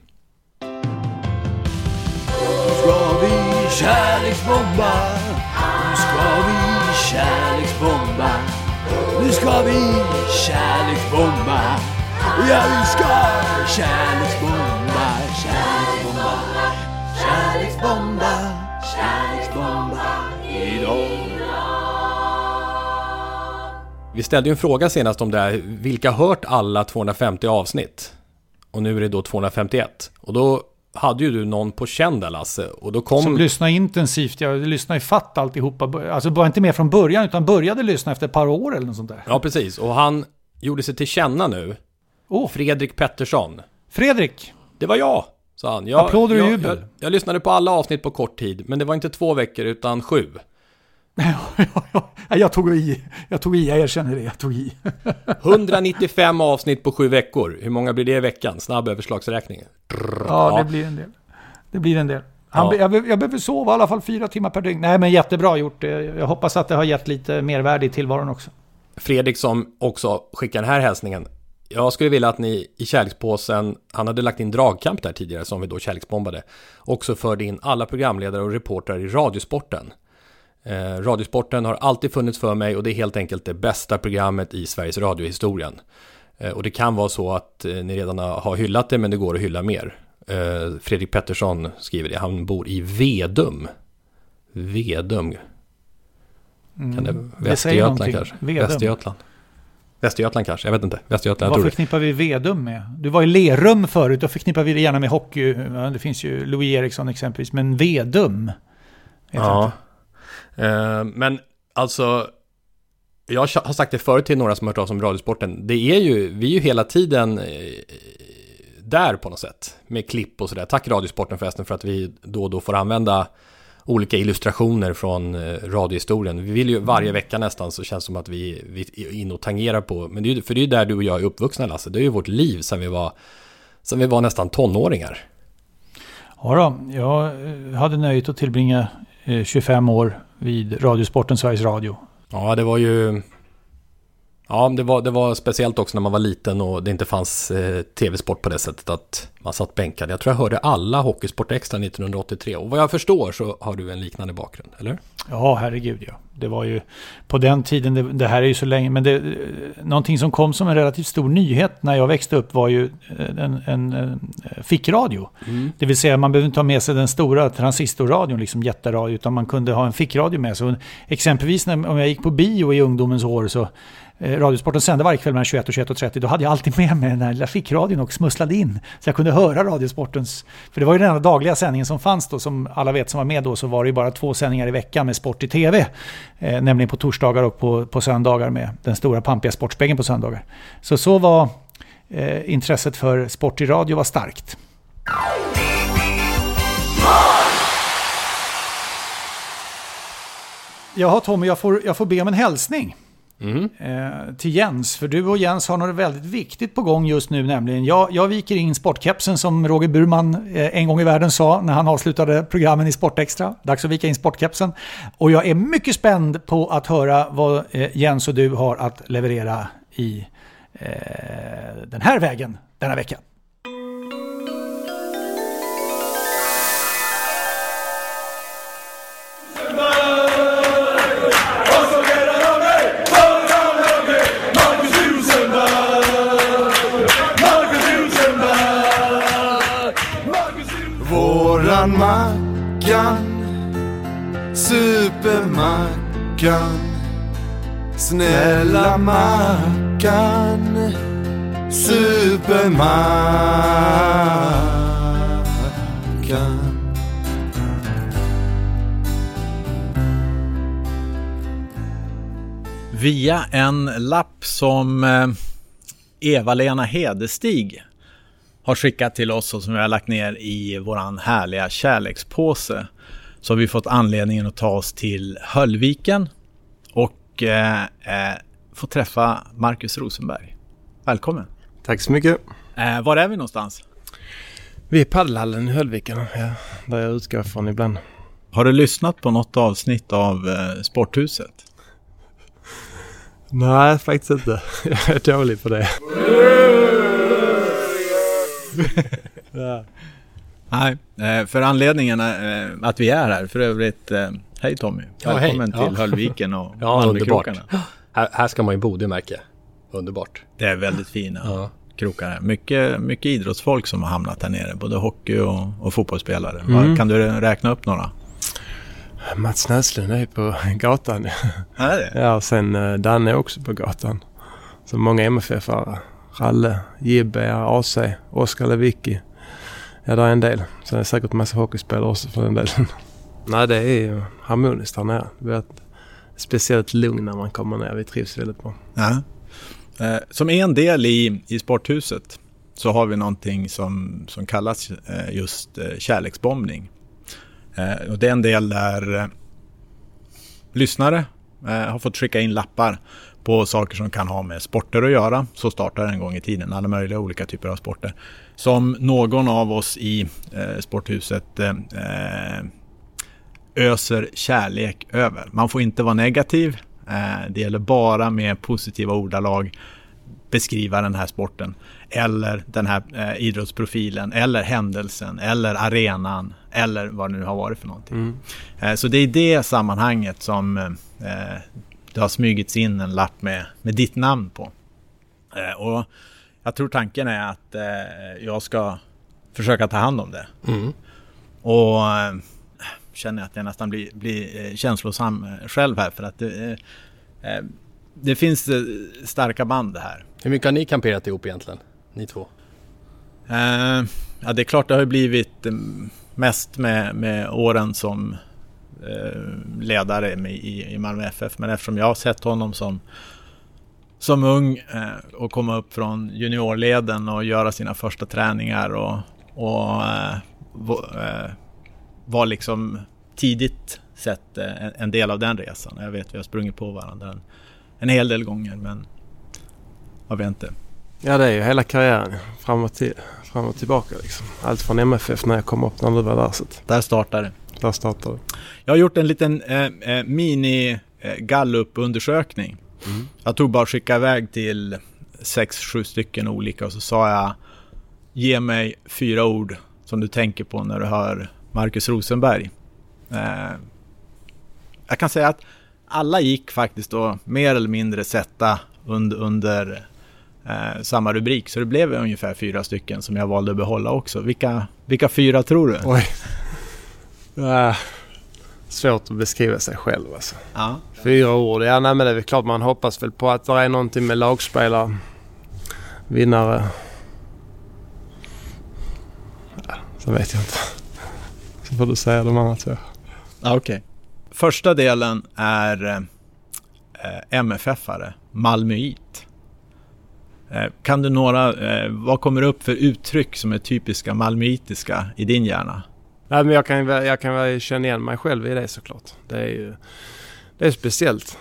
Nu ska vi kärleksbomba. Nu ska vi kärleksbomba. Nu ska vi kärleksbomba. Ja, vi ska kärleksbomba. Kärleksbomba. Kärleksbomba. Kärleksbomba idag. Vi ställde ju en fråga senast om det här. Vilka har hört alla 250 avsnitt? Och nu är det då 251. Och då hade ju du någon på känn där, Lasse. Och då kom... Som lyssnar intensivt. Jag lyssnar i fatt alltihopa. Alltså bara inte med från början, utan började lyssna efter ett par år eller något sånt där. Ja, precis. Och han gjorde sig till känna nu. Fredrik Pettersson. Fredrik! Det var jag, sa han. Applåder och jubel. Jag lyssnade på alla avsnitt på kort tid, men det var inte 2 veckor utan 7. Jag tog i, jag erkänner det, jag tog i. 195 avsnitt på 7 veckor. Hur många blir det i veckan? Snabb överslagsräkning. Ja, det blir en del. Det blir en del. Jag behöver sova i alla fall 4 timmar per dygn. Nej, men jättebra gjort. Jag hoppas att det har gett lite mervärde i tillvaron också. Fredrik som också skickar den här hälsningen. Jag skulle vilja att ni i kärlekspåsen, han hade lagt in dragkamp där tidigare som vi då kärleksbombade, också förde in alla programledare och reportrar i Radiosporten. Radiosporten har alltid funnits för mig och det är helt enkelt det bästa programmet i Sveriges radiohistorien. Och det kan vara så att ni redan har hyllat det, men det går att hylla mer. Fredrik Pettersson skriver det. Han bor i Vedum. Vedum. Kan det Västergötland kanske? Vedum. Västergötland kanske, jag vet inte. Västergötland, vad förknippar vi Vedum med? Du var i Lerum förut, då förknippar vi det gärna med hockey. Det finns ju Louis Eriksson exempelvis, men Vedum? Ja. Men alltså, jag har sagt det förut till några som har hört av som Radiosporten. Vi är ju hela tiden där på något sätt med klipp och sådär. Tack Radiosporten förresten för att vi då får använda olika illustrationer från radiohistorien. Vi vill ju varje vecka nästan, så känns det som att vi är in och tangerar på. Men det är ju där du och jag är uppvuxna, Lasse. Det är ju vårt liv sen vi var nästan tonåringar. Ja då, jag hade nöjt att tillbringa 25 år vid Radiosporten Sveriges Radio. Ja, det var ju... Ja, det var speciellt också när man var liten och det inte fanns tv-sport på det sättet att man satt bänkad. Jag tror jag hörde alla Hockeysport Extra 1983 och vad jag förstår så har du en liknande bakgrund, eller? Ja, herregud ja. Det var ju på den tiden, det här är ju så länge, men någonting som kom som en relativt stor nyhet när jag växte upp var ju en fickradio. Det vill säga man behöver inte ta med sig den stora transistorradion, liksom jätteradio, utan man kunde ha en fickradio med sig. Exempelvis om jag gick på bio i ungdomens år så Radiosporten sände varje kväll mellan 21 och 21:30. Då hade jag alltid med mig den här lilla fickradion och smusslade in. Så jag kunde höra Radiosportens... För det var ju den enda dagliga sändningen som fanns då. Som alla vet som var med då, så var det ju bara 2 sändningar i veckan med sport i tv. nämligen på torsdagar och på söndagar med den stora pampiga Sportspegeln på söndagar. Så var intresset för sport i radio var starkt. Jaha Tommy, jag får be om en hälsning till Jens. För du och Jens har något väldigt viktigt på gång just nu, nämligen. Jag viker in sportkepsen som Roger Burman en gång i världen sa när han avslutade programmen i Sportextra. Dags att vika in sportkepsen. Och jag är mycket spänd på att höra vad Jens och du har att leverera i den här vägen denna vecka. Våran Mackan, supermackan, snälla Mackan, supermackan. Via en lapp som Eva-Lena Hedestig har skickat till oss och som vi har lagt ner i våran härliga kärlekspåse, så har vi fått anledningen att ta oss till Höllviken och få träffa Marcus Rosenberg. Välkommen. Tack så mycket. Var är vi någonstans? Vi är i paddelhallen i Höllviken, där jag utgår från ibland. Har du lyssnat på något avsnitt av Sporthuset? Nej, faktiskt inte. Jag är dålig på det. Ja. Nej, för anledningen att vi är här. För övrigt, hej Tommy. Välkommen till Höllviken och Malmökrokarna. Här ska man ju bo, det märker. Underbart. Det är väldigt fina krokar här. Mycket idrottsfolk som har hamnat här nere. Både hockey och fotbollsspelare. Kan du räkna upp några? Mats Näslund är på gatan. Är det? Ja, och sen Danne är också på gatan. Så många MFF-are. Ralle, Gibbe, AC, Oskar Lewicki. Ja, det är en del. Sen är det säkert en massa hockeyspelare också för den delen. Nej, det är ju harmoniskt här nere. Det är ett speciellt lugn när man kommer ner. Vi trivs väldigt bra. Ja. Som en del i Sporthuset så har vi någonting som kallas just kärleksbombning. Och det är en del där lyssnare har fått skicka in lappar på saker som kan ha med sporter att göra. Så startar en gång i tiden alla möjliga olika typer av sporter. Som någon av oss i Sporthuset öser kärlek över. Man får inte vara negativ. Det gäller bara med positiva ordalag beskriva den här sporten. Eller den här idrottsprofilen. Eller händelsen. Eller arenan. Eller vad det nu har varit för någonting. Så det är i det sammanhanget som det har smygits in en lapp med ditt namn på. Och jag tror tanken är att jag ska försöka ta hand om det. Och känner att jag nästan blir känslosam själv här. För att det finns starka band här. Hur mycket har ni kamperat ihop egentligen? Ni två? Ja, det är klart det har blivit mest med åren som ledare i Malmö FF. Men eftersom jag har sett honom som ung och komma upp från juniorleden och göra sina första träningar och var liksom tidigt sett en del av den resan. Jag vet vi har sprungit på varandra en hel del gånger, men jag vet inte. Ja, det är ju hela karriären fram och tillbaka liksom. Allt från MFF när jag kom upp när du var där. Så där startade det. Jag har gjort en liten mini Gallup-undersökning. Jag tog bara och skickade iväg till 6-7 stycken olika och så sa jag: ge mig 4 ord som du tänker på när du hör Marcus Rosenberg. Jag kan säga att alla gick faktiskt då mer eller mindre sätta under samma rubrik. Så det blev ungefär 4 stycken som jag valde att behålla också. Vilka 4 tror du? Oj. Svårt att beskriva sig själv alltså. Ja. 4 ord. Ja, nej, men det är väl klart man hoppas väl på att det är någonting med lagspelare, vinnare. Ja, så vet jag inte. Så får du säga de andra 2. Okej. Första delen är MFF-are, Malmöit. Kan du vad kommer upp för uttryck som är typiska malmöitiska i din hjärna? Nej, men jag kan väl känna igen mig själv i det såklart. Det är speciellt.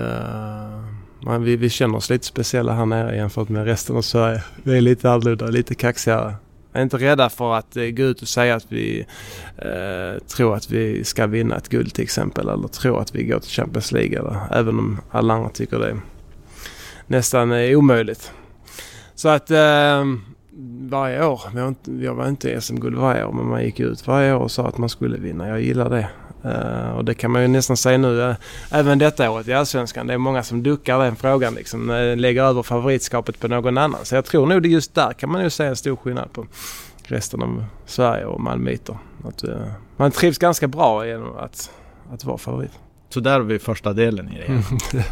Vi känner oss lite speciella här nere jämfört med resten av Sverige. Vi är lite annorlunda, lite kaxigare. Jag är inte rädda för att gå ut och säga att vi tror att vi ska vinna ett guld till exempel. Eller tror att vi går till Champions League. Eller, även om alla andra tycker det nästan är omöjligt. Så att varje år, jag var inte SM-guld varje år, men man gick ut varje år och sa att man skulle vinna. Jag gillar det. Och det kan man ju nästan säga nu, även detta året i Allsvenskan. Det är många som duckar den frågan, liksom, lägger över favoritskapet på någon annan. Så jag tror nog det just där kan man ju säga en stor skillnad på resten av Sverige och malmöiter. Att man trivs ganska bra genom att vara favorit. Så där har vi första delen i det.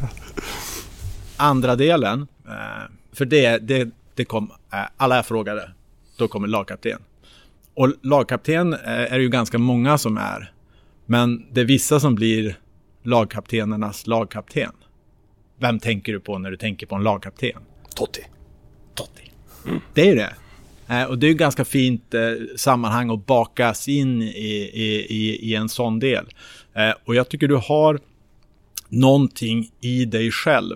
Andra delen, för det kom, alla jag frågade, då kommer lagkapten. Och lagkapten är ju ganska många som är. Men det är vissa som blir lagkaptenernas lagkapten. Vem tänker du på när du tänker på en lagkapten? Totti. Det är det. Och det är ju ganska fint sammanhang att bakas in i en sån del. Och jag tycker du har någonting i dig själv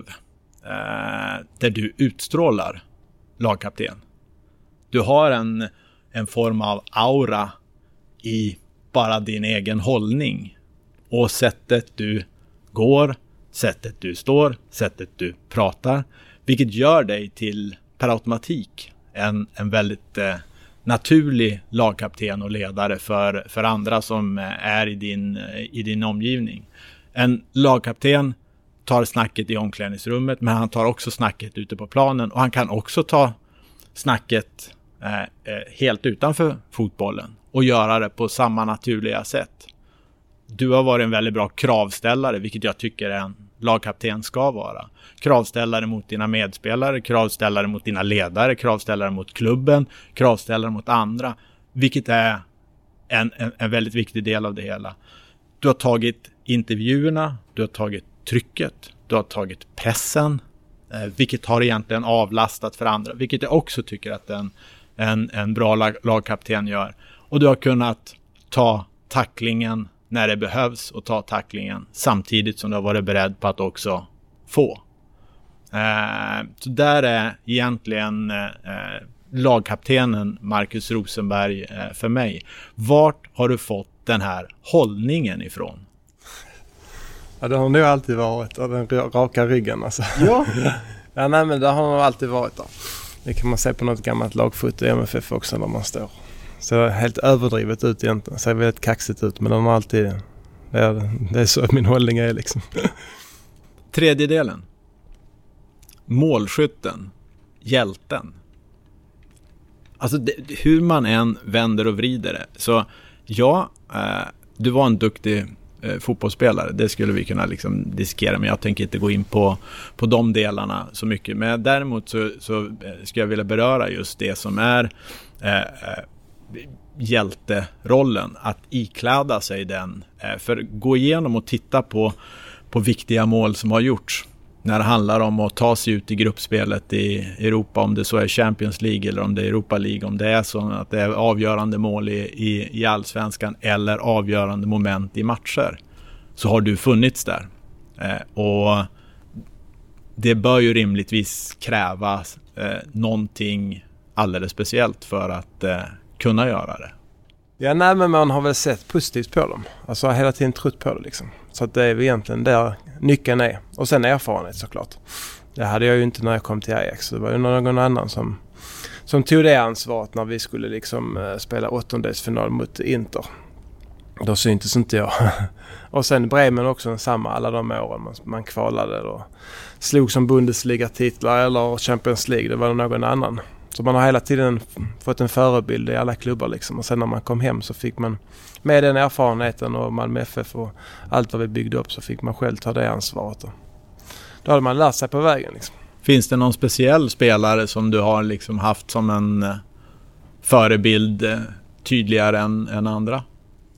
där du utstrålar lagkapten. Du har en form av aura i bara din egen hållning och sättet du går, sättet du står, sättet du pratar, vilket gör dig till per automatik en väldigt naturlig lagkapten och ledare för andra som är i din omgivning. En lagkapten tar snacket i omklädningsrummet, men han tar också snacket ute på planen, och han kan också ta snacket helt utanför fotbollen och göra det på samma naturliga sätt. Du har varit en väldigt bra kravställare, vilket jag tycker en lagkapten ska vara. Kravställare mot dina medspelare, kravställare mot dina ledare, kravställare mot klubben, kravställare mot andra, vilket är en väldigt viktig del av det hela. Du har tagit intervjuerna, du har tagit trycket, du har tagit pressen, vilket har egentligen avlastat för andra, vilket jag också tycker att en bra lagkapten gör. Och du har kunnat ta tacklingen när det behövs och ta tacklingen samtidigt som du har varit beredd på att också få. Så där är egentligen lagkaptenen Marcus Rosenberg för mig. Vart har du fått den här hållningen ifrån? Ja, det har nog alltid varit den raka ryggen. Alltså. Ja. Ja, nej, men det har nog alltid varit där. Det kan man se på något gammalt lagfoto i MFF också när man står. Så helt överdrivet ut egentligen. Ser väldigt kaxigt ut, men den har alltid... Det är så min hållning är liksom. Tredje delen. Målskytten. Hjälten. Alltså hur man än vänder och vrider det. Så ja, du var en duktig fotbollsspelare. Det skulle vi kunna liksom diskutera, men jag tänker inte gå in på de delarna så mycket. Men däremot så ska jag vilja beröra just det som är hjälterollen, att ikläda sig den. För gå igenom och titta på viktiga mål som har gjorts när det handlar om att ta sig ut i gruppspelet i Europa, om det så är Champions League eller om det är Europa League, om det är så att det är avgörande mål i Allsvenskan eller avgörande moment i matcher, så har du funnits där. Och det bör ju rimligtvis kräva någonting alldeles speciellt för att kunna göra det. Ja, nej, men man har väl sett positivt på dem. Alltså hela tiden trott på det liksom. Så att det är egentligen där nyckeln är. Och sen erfarenhet såklart. Det hade jag ju inte när jag kom till Ajax. Det var ju någon annan som tog det ansvaret när vi skulle liksom spela åttondelsfinal mot Inter. Då syntes inte jag. Och sen Bremen också samma alla de åren man kvalade och slog som Bundesliga-titlar eller Champions League. Det var någon annan. Så man har hela tiden fått en förebild i alla klubbar liksom. Och sen när man kom hem så fick man med den erfarenheten och Malmö FF och allt vad vi byggde upp, så fick man själv ta det ansvaret. Då hade man lärt sig på vägen liksom. Finns det någon speciell spelare som du har liksom haft som en förebild tydligare än andra?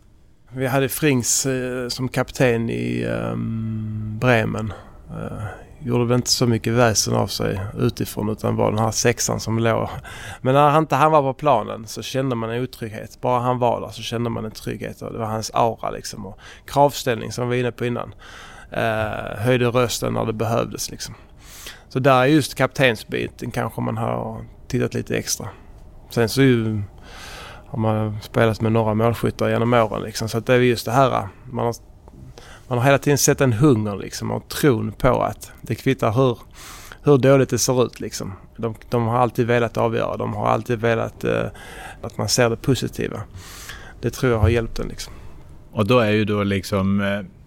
Vi hade Frings som kapten i Bremen. Gjorde väl inte så mycket väsen av sig utifrån, utan var den här 6:an som låg. Men när han var på planen så kände man en otrygghet. Bara han var där så kände man en trygghet, och det var hans aura liksom, och kravställning som vi var inne på innan. Höjde rösten när det behövdes liksom. Så där är just kaptensbiten kanske man har tittat lite extra. Sen så har man spelat med några målskyttar genom åren liksom, så att det är just det här man har hela tiden sett en hunger liksom, och tron på att det kvittar hur dåligt det ser ut liksom. De har alltid velat avgöra, de har alltid velat att man ser det positiva. Det tror jag har hjälpt den liksom. Och då är ju då liksom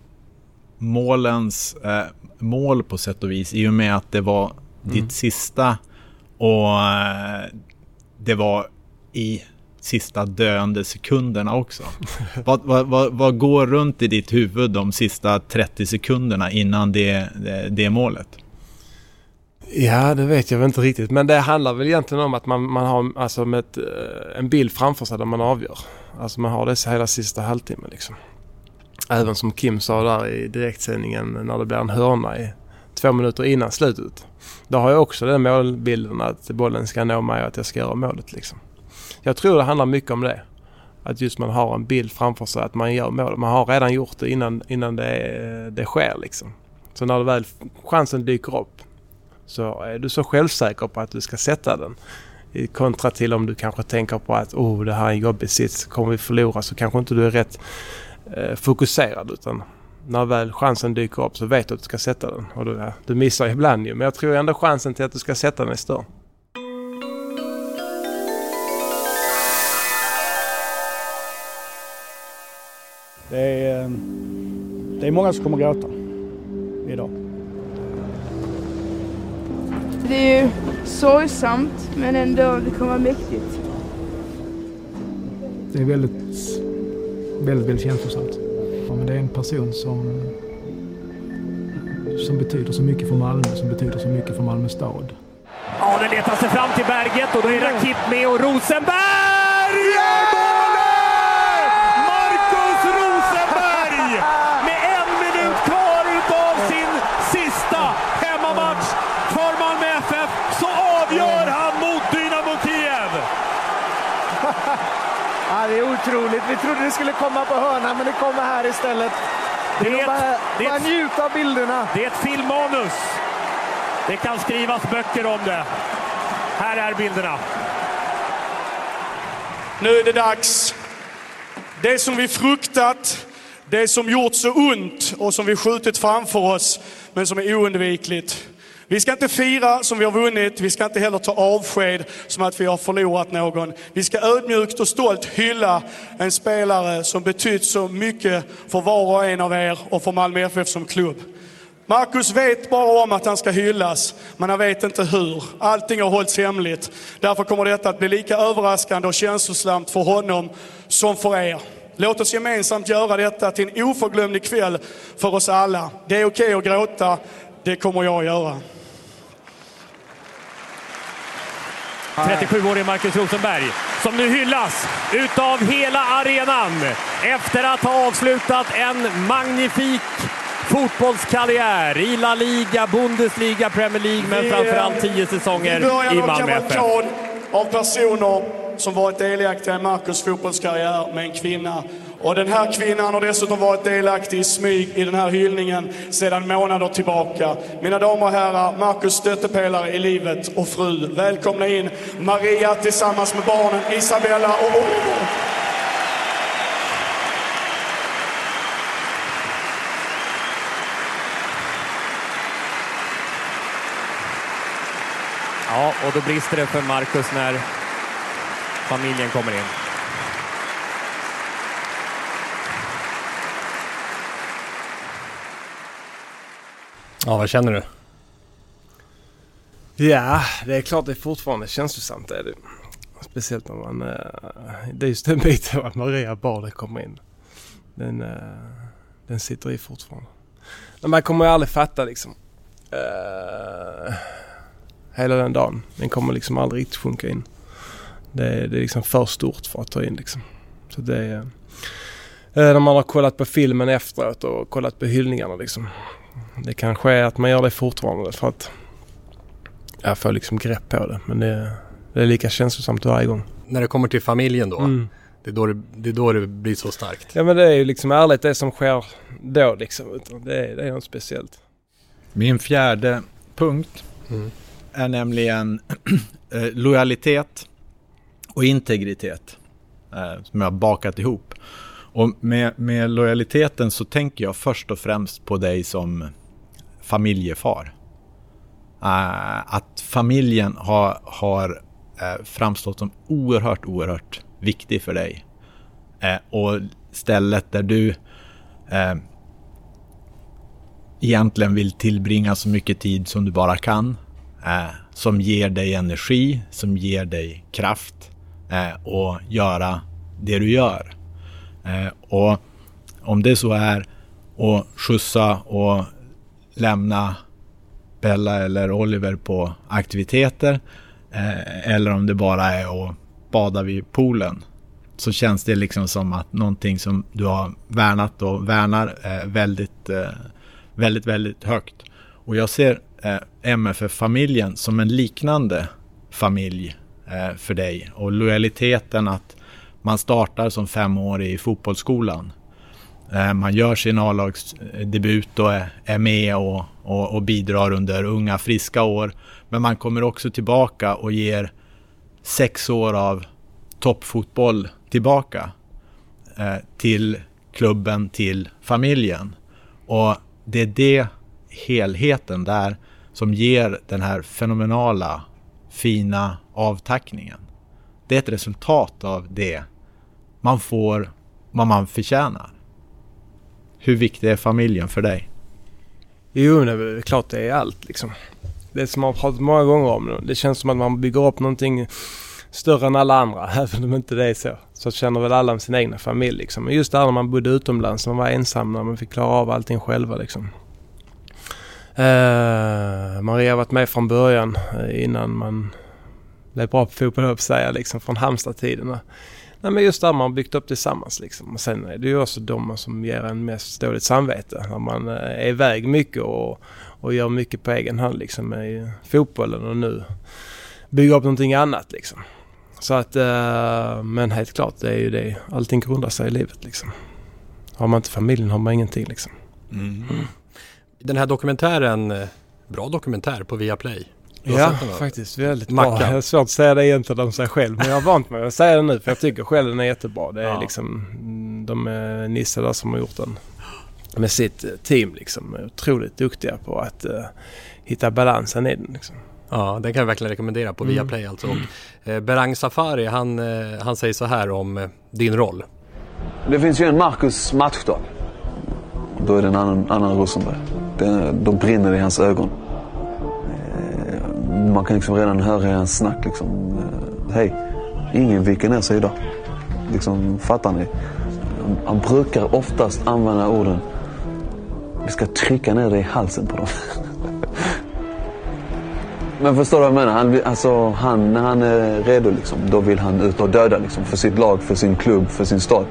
mål på sätt och vis, i och med att det var ditt sista, och det var i sista döende sekunderna också. Vad går runt i ditt huvud de sista 30 sekunderna innan det målet? Ja, det vet jag väl inte riktigt. Men det handlar väl egentligen om att man har alltså en bild framför sig där man avgör. Alltså man har det hela sista halvtimmen liksom. Även som Kim sa där i direktsändningen, när det blir en hörna i 2 minuter innan slutet. Då har jag också den målbilden att bollen ska nå mig och att jag ska göra målet liksom. Jag tror det handlar mycket om det. Att just man har en bild framför sig att man gör mål. Man har redan gjort det innan det sker liksom. Så när det väl chansen dyker upp så är du så självsäker på att du ska sätta den. I kontra till om du kanske tänker på att det här är en jobbig sits, kommer vi förlora, så kanske inte du är rätt fokuserad, utan när väl chansen dyker upp så vet du att du ska sätta den. Och du missar ibland ju, men jag tror ändå chansen till att du ska sätta den är större. Det är många som kommer gråta idag. Det är ju sorgsamt, men ändå det kommer vara mäktigt. Det är väldigt känslosamt. Ja, men det är en person som betyder så mycket för Malmö, som betyder så mycket för Malmö stad. Ja, den letar sig fram till berget och då är Rakip med och Rosenberg! Marcus Rosenberg! Med 1 minut kvar utav sin sista hemmamatch för Malmö FF så avgör han mot Dynamo Kiev! Ja, det är otroligt. Vi trodde det skulle komma på hörnan, men det kommer här istället. Det är bara njuta av bilderna. Det är ett filmmanus. Det kan skrivas böcker om det. Här är bilderna. Nu är det dags. Det som vi fruktat, det som gjort så ont och som vi skjutit framför oss, men som är oundvikligt. Vi ska inte fira som vi har vunnit, vi ska inte heller ta avsked som att vi har förlorat någon. Vi ska ödmjukt och stolt hylla en spelare som betytt så mycket för var och en av er och för Malmö FF som klubb. Marcus vet bara om att han ska hyllas, men han vet inte hur. Allting har hållits hemligt. Därför kommer detta att bli lika överraskande och känslosamt för honom som för er. Låt oss gemensamt göra detta till en oförglömlig kväll för oss alla. Det är okej att gråta, det kommer jag att göra. 37-årig Marcus Rosenberg som nu hyllas utav hela arenan efter att ha avslutat en magnifik fotbollskarriär i La Liga, Bundesliga, Premier League, men framförallt 10 säsonger i Malmö FF. Av personer som varit delaktiga i Marcus fotbollskarriär med en kvinna. Och den här kvinnan har dessutom varit delaktig i smyg i den här hyllningen sedan månader tillbaka. Mina damer och herrar, Marcus stöttepelare i livet och fru. Välkomna in Maria tillsammans med barnen Isabella och Oliver. Ja, och då brister det för Marcus när familjen kommer in. Ja, vad känner du? Ja, det är klart det är fortfarande känslosamt. Det är det. Speciellt när man... Det är just den biten att Maria bara kommer in. Den sitter i fortfarande. Men man kommer ju aldrig fatta liksom... hela den dagen. Den kommer liksom aldrig riktigt funka in. Det är liksom för stort för att ta in liksom. Så det När man har kollat på filmen efteråt och kollat på hyllningarna liksom. Det kanske är att man gör det fortfarande för att jag får liksom grepp på det. Men det är lika känslosamt varje gång. När det kommer till familjen då? Det är då det blir så starkt. Ja, men det är ju liksom ärligt det som sker då liksom. Det är något speciellt. Min fjärde punkt är nämligen lojalitet och integritet som jag har bakat ihop. Och med lojaliteten så tänker jag först och främst på dig som familjefar. Att familjen har framstått som oerhört viktig för dig. Och stället där du egentligen vill tillbringa så mycket tid som du bara kan. Som ger dig energi, som ger dig kraft och göra det du gör. Och om det så är att skjutsa och lämna Bella eller Oliver på aktiviteter eller om det bara är att bada vid poolen, så känns det liksom som att någonting som du har värnat och värnar väldigt högt. Och jag ser MFF-familjen som en liknande familj för dig. Och lojaliteten att man startar som 5-årig i fotbollsskolan. Man gör sin A-lagsdebut och är med och bidrar under unga friska år. Men man kommer också tillbaka och ger 6 år av toppfotboll tillbaka till klubben, till familjen. Och det är det helheten där som ger den här fenomenala, fina avtackningen. Det är ett resultat av det. Man får vad man förtjänar. Hur viktig är familjen för dig? Jo, det är klart det är allt liksom. Det som man har pratat många gånger om. Det känns som att man bygger upp någonting större än alla andra. Även om inte det är så. Så känner väl alla om sin egna familj liksom. Men just där när man bodde utomlands, man var ensam, när man fick klara av allting själva liksom. Maria har varit med från början innan man blev bra på fotboll, säga liksom, från Halmstad-tiderna. Nej, men just där man har byggt upp tillsammans liksom. Och sen är det ju också de som ger en mest dåligt samvete när man är iväg mycket och gör mycket på egen hand liksom i fotbollen och nu bygger upp någonting annat liksom. Så att, men helt klart, det är ju det, allting grundar sig i livet liksom. Har man inte familjen har man ingenting liksom. Den här dokumentären, bra dokumentär på Viaplay. Ja, faktiskt väldigt bra. Jag har svårt att säga det egentligen om sig själv, men jag har vant mig att säga det nu för jag tycker själv den är jättebra. Det är liksom de Nisse där som har gjort den med sitt team liksom, är otroligt duktiga på att hitta balansen i den liksom. Ja, den kan jag verkligen rekommendera på Viaplay alltså. Och Berang Safari, han säger så här om din roll. Det finns ju en Marcus matchdag. Då är det en annan Rosenberg. Då brinner det i hans ögon. Man kan liksom redan höra i hans snack liksom, hej, ingen viker ner sig idag. Liksom, fattar ni? Han brukar oftast använda orden, vi ska trycka ner det i halsen på dem. Men förstår du vad jag menar? Han, när han är redo liksom, då vill han ut och döda liksom, för sitt lag, för sin klubb, för sin stad.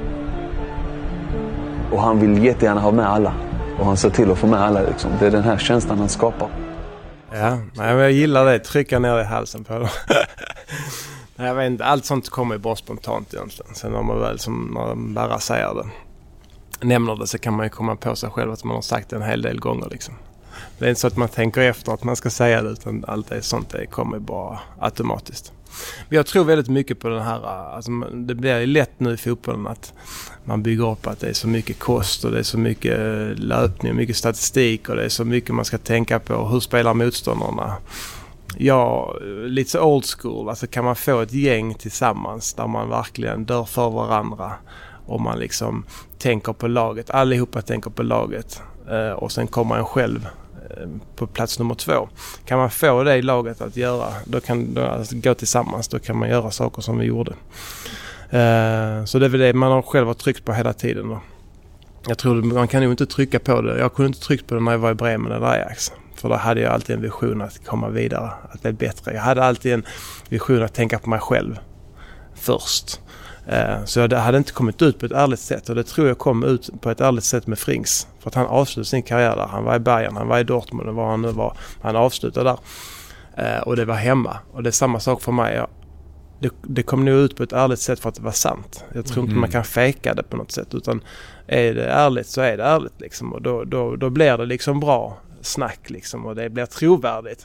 Och han vill jättegärna ha med alla. Och han ser till att få med alla liksom. Det är den här känslan han skapar. Ja, men jag gillar det. Trycka ner i halsen på dem. Jag vet inte, allt sånt kommer ju bara spontant egentligen. Sen när man väl, som när man bara säger det, nämner det, så kan man ju komma på sig själv att man har sagt det en hel del gånger liksom. Det är inte så att man tänker efter att man ska säga det, utan allt det sånt det kommer bara automatiskt. Men jag tror väldigt mycket på den här, alltså det blir lätt nu i fotbollen att man bygger upp att det är så mycket kost och det är så mycket löpning och mycket statistik och det är så mycket man ska tänka på. Hur spelar motståndarna? Ja, lite så old school. Alltså kan man få ett gäng tillsammans där man verkligen dör för varandra och man liksom tänker på laget. Allihopa tänker på laget och sen kommer en själv på plats nummer 2. Kan man få det i laget att göra, då kan alltså gå tillsammans, då kan man göra saker som vi gjorde. Så det är väl det man har själv tryckt på hela tiden då. Jag tror man kan ju inte trycka på det. Jag kunde inte trycka på det när jag var i Bremen eller Ajax. För då hade jag alltid en vision att komma vidare, att bli bättre. Jag hade alltid en vision att tänka på mig själv först. Så det hade inte kommit ut på ett ärligt sätt, och det tror jag kom ut på ett ärligt sätt med Frings. För att han avslutade sin karriär där. Han var i Bayern, han var i Dortmund och var han nu var. Han avslutade där. Och det var hemma. Och det är samma sak för mig. Det kom nu ut på ett ärligt sätt för att det var sant. Jag tror inte man kan fejka det på något sätt. Utan är det ärligt så är det ärligt. Liksom. Och då blir det liksom bra snack. Liksom, och det blir trovärdigt.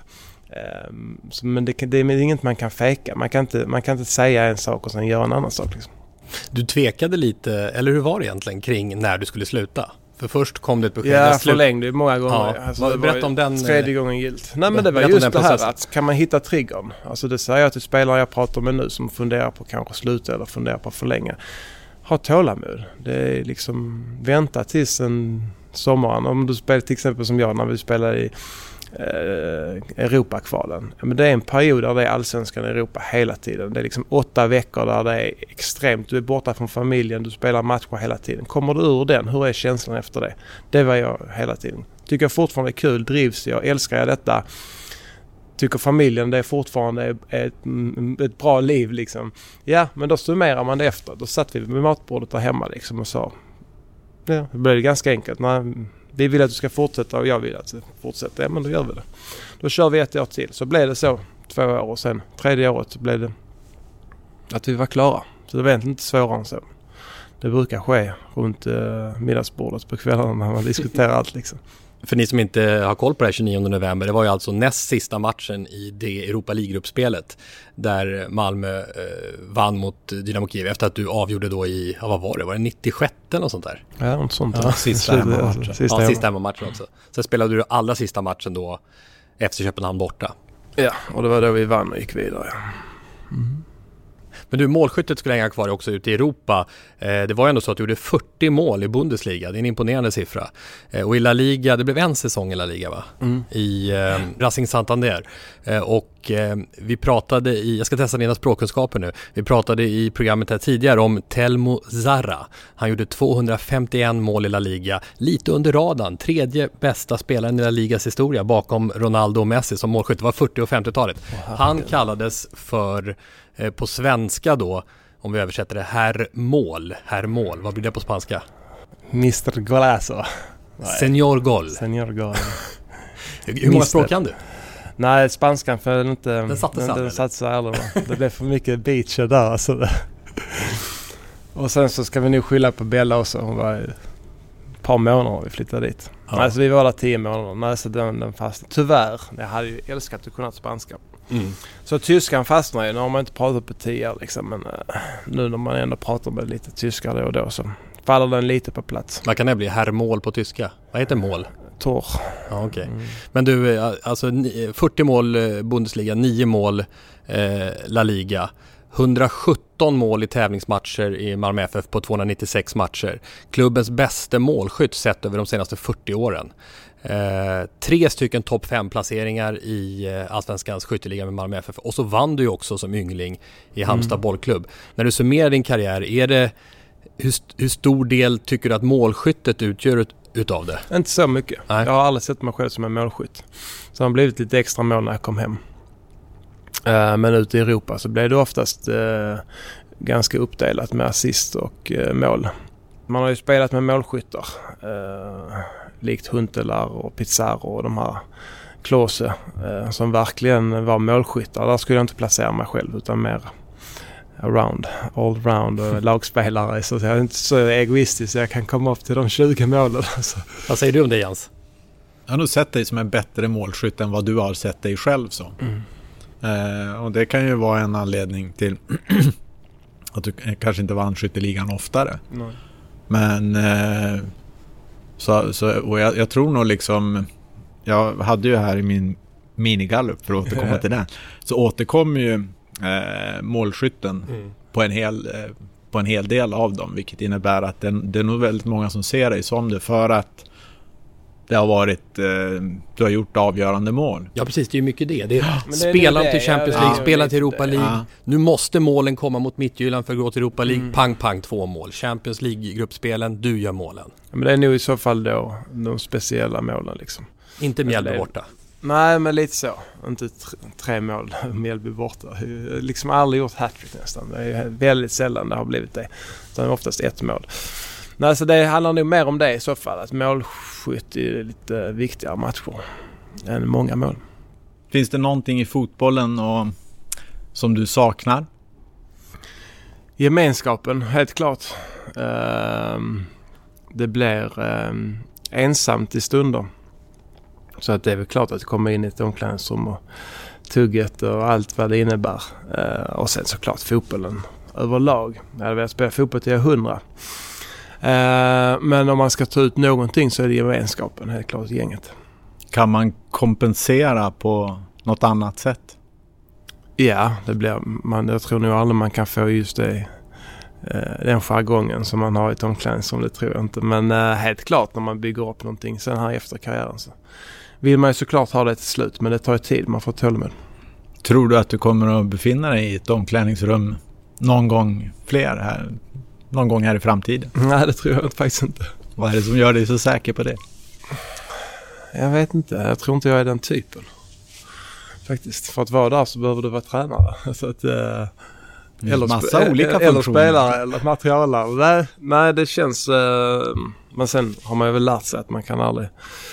Men det är inget man kan fejka. Man kan inte säga en sak och sen göra en annan sak. Liksom. Du tvekade lite, eller hur var det egentligen kring när du skulle sluta? För först kom det ett besked. Ja, förlängde många gånger. Ja. Alltså, berätta om den. Tredje gången gilt. Nej, men det var just det här att kan man hitta triggern. Alltså det säger jag till spelare jag pratar med nu som funderar på kanske sluta eller funderar på förlänga. Ha tålamod. Det är liksom vänta tills en sommaren. Om du spelar till exempel som jag när vi spelar i Europakvalen. Men det är en period där det är allsvenskan i Europa hela tiden. Det är liksom 8 veckor där det är extremt. Du är borta från familjen, du spelar matcher hela tiden. Kommer du ur den? Hur är känslan efter det? Det var jag hela tiden. Tycker jag fortfarande är kul, drivs jag, älskar jag detta. Tycker familjen det är fortfarande ett bra liv liksom. Ja, men då summerar man det efter. Då satt vi vid matbordet där hemma liksom och sa ja, det blev ganska enkelt. Vi vill att du ska fortsätta och jag vill att du fortsätter. Ja, men då gör vi det. Då kör vi 1 år till. Så blev det så 2 år och sen 3:e året blev det att vi var klara. Så det var egentligen inte svårare än så. Det brukar ske runt middagsbordet på kvällarna när man diskuterar allt liksom. För ni som inte har koll på det här 29 november, det var ju alltså näst sista matchen i det Europa League-gruppspelet där Malmö vann mot Dynamo Kiev efter att du avgjorde då i, vad var det? Var det 96 och sånt där? Ja, något sånt. Ja, sista hemmamatchen också. Sen spelade du allra sista matchen då efter Köpenhamn borta. Ja, och det var då vi vann och gick vidare. Men du, målskyttet skulle hänga kvar också ute i Europa. Det var ju ändå så att du gjorde 40 mål i Bundesliga. Det är en imponerande siffra. Och i La Liga, det blev en säsong i La Liga va? I Racing Santander. Och vi pratade jag ska testa dina språkkunskaper nu. Vi pratade i programmet här tidigare om Telmo Zarra. Han gjorde 251 mål i La Liga. Lite under radarn. 3:e bästa spelaren i La Ligas historia bakom Ronaldo och Messi som målskytt. Det var 40- och 50-talet. Han kallades för på svenska då, om vi översätter det, herrmål. Vad blir det på spanska? Mr. Golazo. Senior Gol. Hur många språk kan du? Nej, spanskan för inte. Den satte sig aldrig. Det blev för mycket beach där. Alltså. Och sen så ska vi nu skylla på Bella också. Hon var ett par månader vi flyttade dit. Ja. Alltså vi var där 10 månader. Nej, så den fast. Tyvärr, jag hade ju älskat att kunna spanska. Så tyskan fastnar ju. Nu har man inte pratat på 10 år liksom, men nu när man ändå pratar med lite tyska då och då så faller den lite på plats. Vad kan det bli? Herrmål på tyska? Vad heter mål? Tor. Ja, okej. Men du, alltså 40 mål Bundesliga, 9 mål La Liga, 117 mål i tävlingsmatcher i Malmö FF på 296 matcher. Klubbens bästa målskytt sett över de senaste 40 åren. 3 stycken topp 5-placeringar i Allsvenskans skytteliga med Malmö FF. Och så vann du ju också som yngling i Halmstad bollklubb. När du summerar din karriär, är det hur stor del tycker du att målskyttet utgör utav det? Inte så mycket. Nej. Jag har aldrig sett mig själv som en målskytt. Så det har blivit lite extra mål när jag kom hem. Men ute i Europa så blev det oftast ganska uppdelat med assist och mål. Man har ju spelat med målskyttar. Likt Huntelaar och Pizarro och de här Klose som verkligen var målskyttar. Där skulle jag inte placera mig själv utan mer all-round och lagspelare. Så jag är inte så egoistisk så jag kan komma upp till de 20 målen. Alltså. Vad säger du om det, Jens? Jag har nog sett dig som en bättre målskytt än vad du har sett dig själv som. Och det kan ju vara en anledning till att du kanske inte vann skytteligan oftare. Nej. Men och jag tror nog liksom, jag hade ju här i min minigallup för att återkomma till den, så återkommer ju målskytten på en hel del av dem, vilket innebär att det är nog väldigt många som ser dig som det för att det har varit du har gjort avgörande mål. Ja precis, det är ju mycket det. Det är spelan till Champions League, spelan till Europa League. Ja. Nu måste målen komma mot Midtjylland för att gå till Europa League. Pang, 2 mål. Champions League-gruppspelen, du gör målen. Ja, men det är nog i så fall då de speciella målen liksom. Inte Mjällby borta. Nej, men lite så. Inte 3 mål, Mjällby borta. Liksom aldrig gjort hattrick nästan. Det är väldigt sällan det har blivit det. Utan oftast 1 mål. Nej, så det handlar nog mer om det i så fall. Att målskytt är lite viktigare matcher än många mål. Finns det någonting i fotbollen som du saknar? Gemenskapen, helt klart. Det blir ensamt i stunder. Så att det är väl klart att komma in i ett omklädningsrum och tugget och allt vad det innebär. Och sen såklart fotbollen överlag. Jag hade velat spela fotboll till 100. Men om man ska ta ut någonting så är det gemenskapen, helt klart, gänget. Kan man kompensera på något annat sätt? Ja, det blir man. Jag tror nog aldrig man kan få just det, den jargongen som man har i ett omklädningsrum, det tror jag inte. Men helt klart när man bygger upp någonting sen här efter karriären så vill man ju såklart ha det till slut, men det tar ju tid, man får tålamod. Tror du att du kommer att befinna dig i ett omklädningsrum någon gång här i framtiden? Nej, det tror jag faktiskt inte. Vad är det som gör dig så säker på det? Jag vet inte, jag tror inte jag är den typen. Faktiskt, för att vara där så behöver du vara tränare. Så att, eller massa olika funktioner. Eller spelare, eller materialare. Nej, det känns... men sen har man ju väl lärt sig att man kan aldrig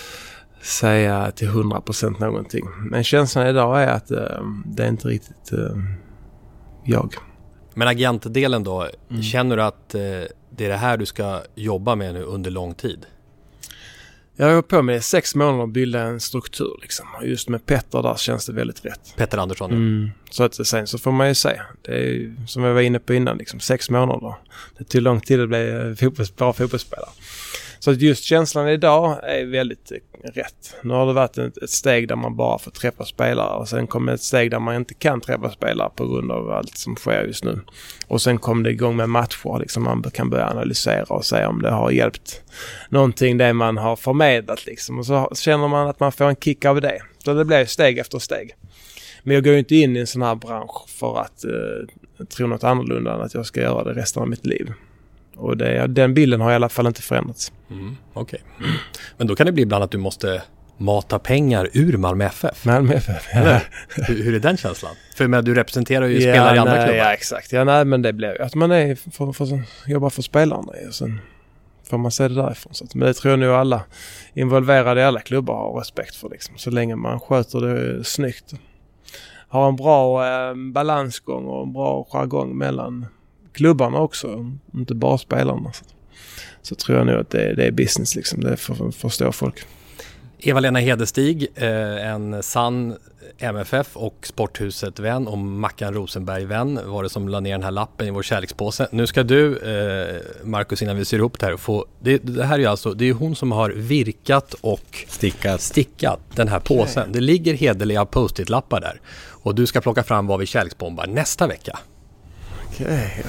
säga till 100% någonting. Men känslan idag är att det är inte riktigt jag. Men agentdelen då, känner du att det är det här du ska jobba med nu under lång tid? Jag har på med 6 månader att bilda en struktur liksom. Just med Petter där känns det väldigt rätt. Petter Andersson. Så att sen så får man ju se. Det är ju, som jag var inne på innan, liksom 6 månader. Det tog lång tid att bli bra fotbollsspelare. Så att just känslan idag är väldigt rätt. Nu har det varit ett steg där man bara får träffa spelare. Och sen kommer ett steg där man inte kan träffa spelare på grund av allt som sker just nu. Och sen kom det igång med matcher. Liksom man kan börja analysera och se om det har hjälpt någonting det man har förmedlat. Liksom. Och så känner man att man får en kick av det. Så det blir steg efter steg. Men jag går ju inte in i en sån här bransch för att tro något annorlunda än att jag ska göra det resten av mitt liv. Och den bilden har i alla fall inte förändrats. Okej. Men då kan det bli ibland att du måste mata pengar ur Malmö FF. Malmö FF, ja. Hur är den känslan? För du representerar ju spelare i andra klubbar. Ja, exakt. Ja, nej, men det blir ju att man är får jobba för spelarna och sen får man se det därifrån. Så att, men det tror jag nu alla involverade i alla klubbar har respekt för liksom. Så länge man sköter det snyggt. Har en bra balansgång och en bra jargong mellan klubbarna också, inte bara spelarna. Så tror jag nu att det är business liksom, det förstår folk. Eva-Lena Hedestig, en sann MFF och Sporthuset-vän och Mackan Rosenberg-vän var det som la ner den här lappen i vår kärlekspåse. Nu ska du, Marcus, innan vi ser ihop det här, det här är ju alltså, det är hon som har virkat och stickat den här påsen. Okay. Det ligger hederliga post-it-lappar där och du ska plocka fram vad vi kärleksbombar nästa vecka. Okej.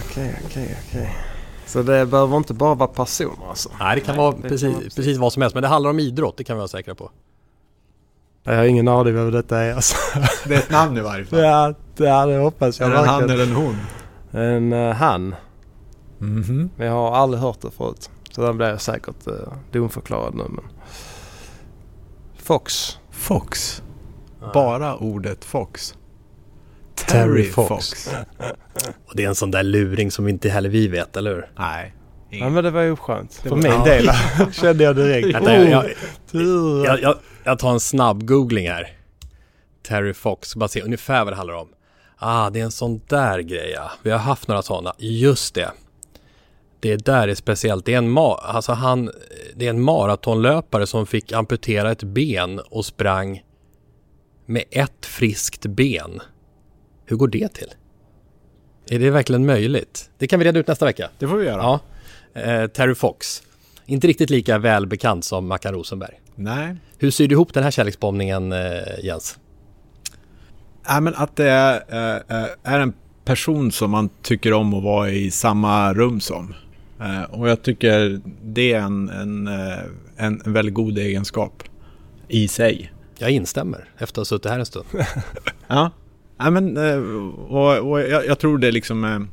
Så det behöver inte bara vara personer alltså? Nej, det kan vara precis vad som helst. Men det handlar om idrott, det kan vi vara säkra på. Jag har ingen aning vad detta är alltså. Det är ett namn i varje fall. Ja, det hoppas jag. Är det en han eller en hon? En han. Mm-hmm. Men jag har aldrig hört det förut. Så den blir jag säkert dumförklarad nu. Men... Fox. Bara ordet Fox. Terry Fox. Och det är en sån där luring som inte heller vi vet, eller hur? Nej. Ja, men det var ju skönt. För min del kände jag direkt. Jag tar en snabb googling här. Terry Fox. Bara se ungefär vad det handlar om. Det är en sån där grej. Ja. Vi har haft några sådana. Just det. Det där är speciellt. Det är en maratonlöpare som fick amputera ett ben och sprang med ett friskt ben. Hur går det till? Är det verkligen möjligt? Det kan vi reda ut nästa vecka. Det får vi göra. Ja. Terry Fox. Inte riktigt lika välbekant som Mackan Rosenberg. Nej. Hur syr du ihop den här kärleksbombningen, Jens? Men att det är en person som man tycker om att vara i samma rum som. Och jag tycker det är en väldigt god egenskap i sig. Jag instämmer efter att ha suttit här en stund. Ja. Men, och jag tror det liksom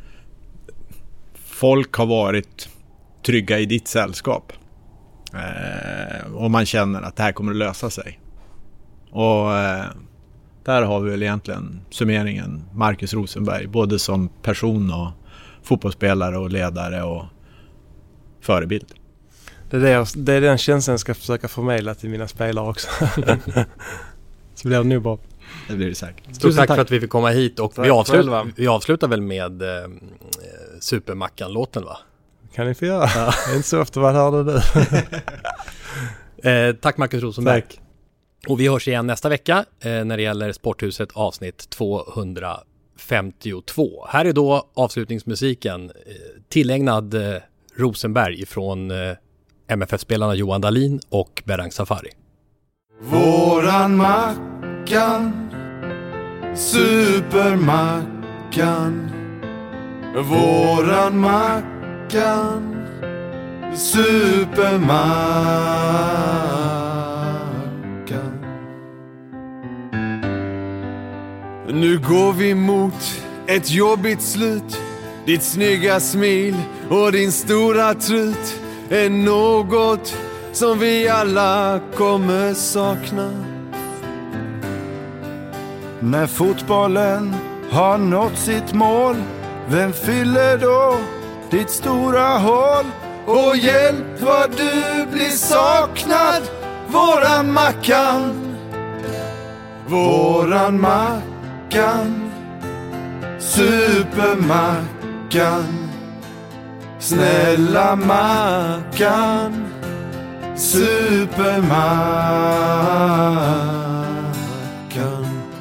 folk har varit trygga i ditt sällskap och man känner att det här kommer att lösa sig. Och där har vi väl egentligen summeringen Marcus Rosenberg, både som person och fotbollsspelare och ledare och förebild. Det är den känslan jag ska försöka förmedla till mina spelare också. Så blir det nog bra. Det blir det säkert. Stort tack för att vi fick komma hit, och vi avslutar väl med Supermackan-låten, va? Kan ni få göra? Ja. Det är inte så ofta man hör det nu. Tack Marcus Rosenberg. Tack. Och vi hörs igen nästa vecka när det gäller Sporthuset avsnitt 252. Här är då avslutningsmusiken tillägnad Rosenberg från MFF-spelarna Johan Dahlin och Berang Safari. Våran Mackan, Supermackan. Våran Mackan, Supermackan. Nu går vi mot ett jobbigt slut. Ditt snygga smil och din stora trut är något som vi alla kommer sakna. När fotbollen har nått sitt mål, vem fyller då ditt stora hål? Och hjälp vad du blir saknad, våran Mackan. Våran Mackan, Supermackan. Snälla Mackan, Supermackan.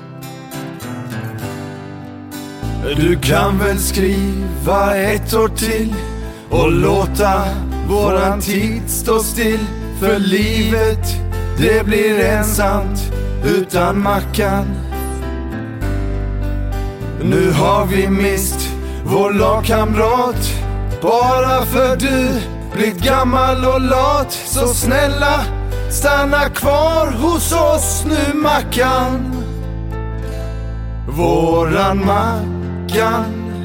Du kan väl skriva ett år till och låta våran tid stå still. För livet, det blir ensamt utan Mackan. Nu har vi mist vår lagkamrat, bara för du blivit gammal och lat. Så snälla, stanna kvar hos oss nu Mackan. Våran Mackan,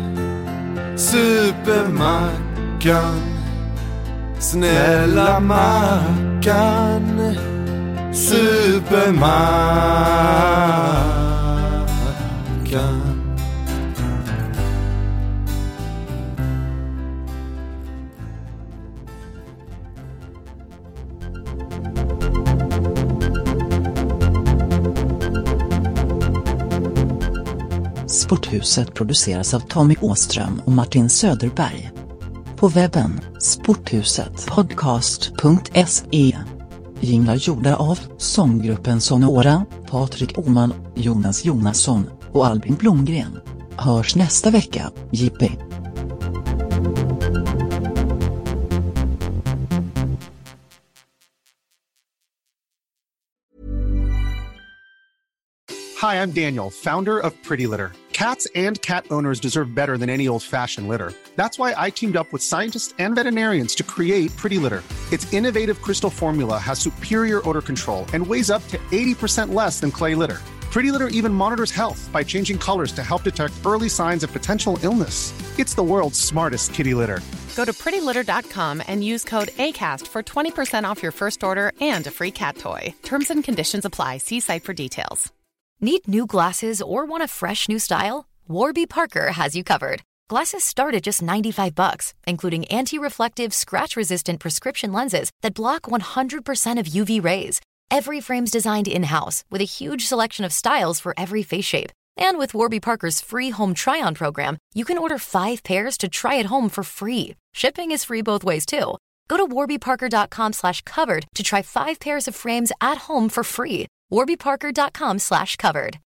Supermackan. Snälla Mackan, Supermackan. Sporthuset produceras av Tommy Åström och Martin Söderberg. På webben sporthusetpodcast.se. Jinglar gjorda av sånggruppen Sonora, Patrik Oman, Jonas Jonasson och Albin Blomgren. Hörs nästa vecka, JP. Hi, I'm Daniel, founder of Pretty Litter. Cats and cat owners deserve better than any old-fashioned litter. That's why I teamed up with scientists and veterinarians to create Pretty Litter. Its innovative crystal formula has superior odor control and weighs up to 80% less than clay litter. Pretty Litter even monitors health by changing colors to help detect early signs of potential illness. It's the world's smartest kitty litter. Go to prettylitter.com and use code ACAST for 20% off your first order and a free cat toy. Terms and conditions apply. See site for details. Need new glasses or want a fresh new style? Warby Parker has you covered. Glasses start at just $95, including anti-reflective, scratch-resistant prescription lenses that block 100% of UV rays. Every frame's designed in-house with a huge selection of styles for every face shape. And with Warby Parker's free home try-on program, you can order 5 pairs to try at home for free. Shipping is free both ways, too. Go to warbyparker.com/covered to try 5 pairs of frames at home for free. warbyparker.com/covered.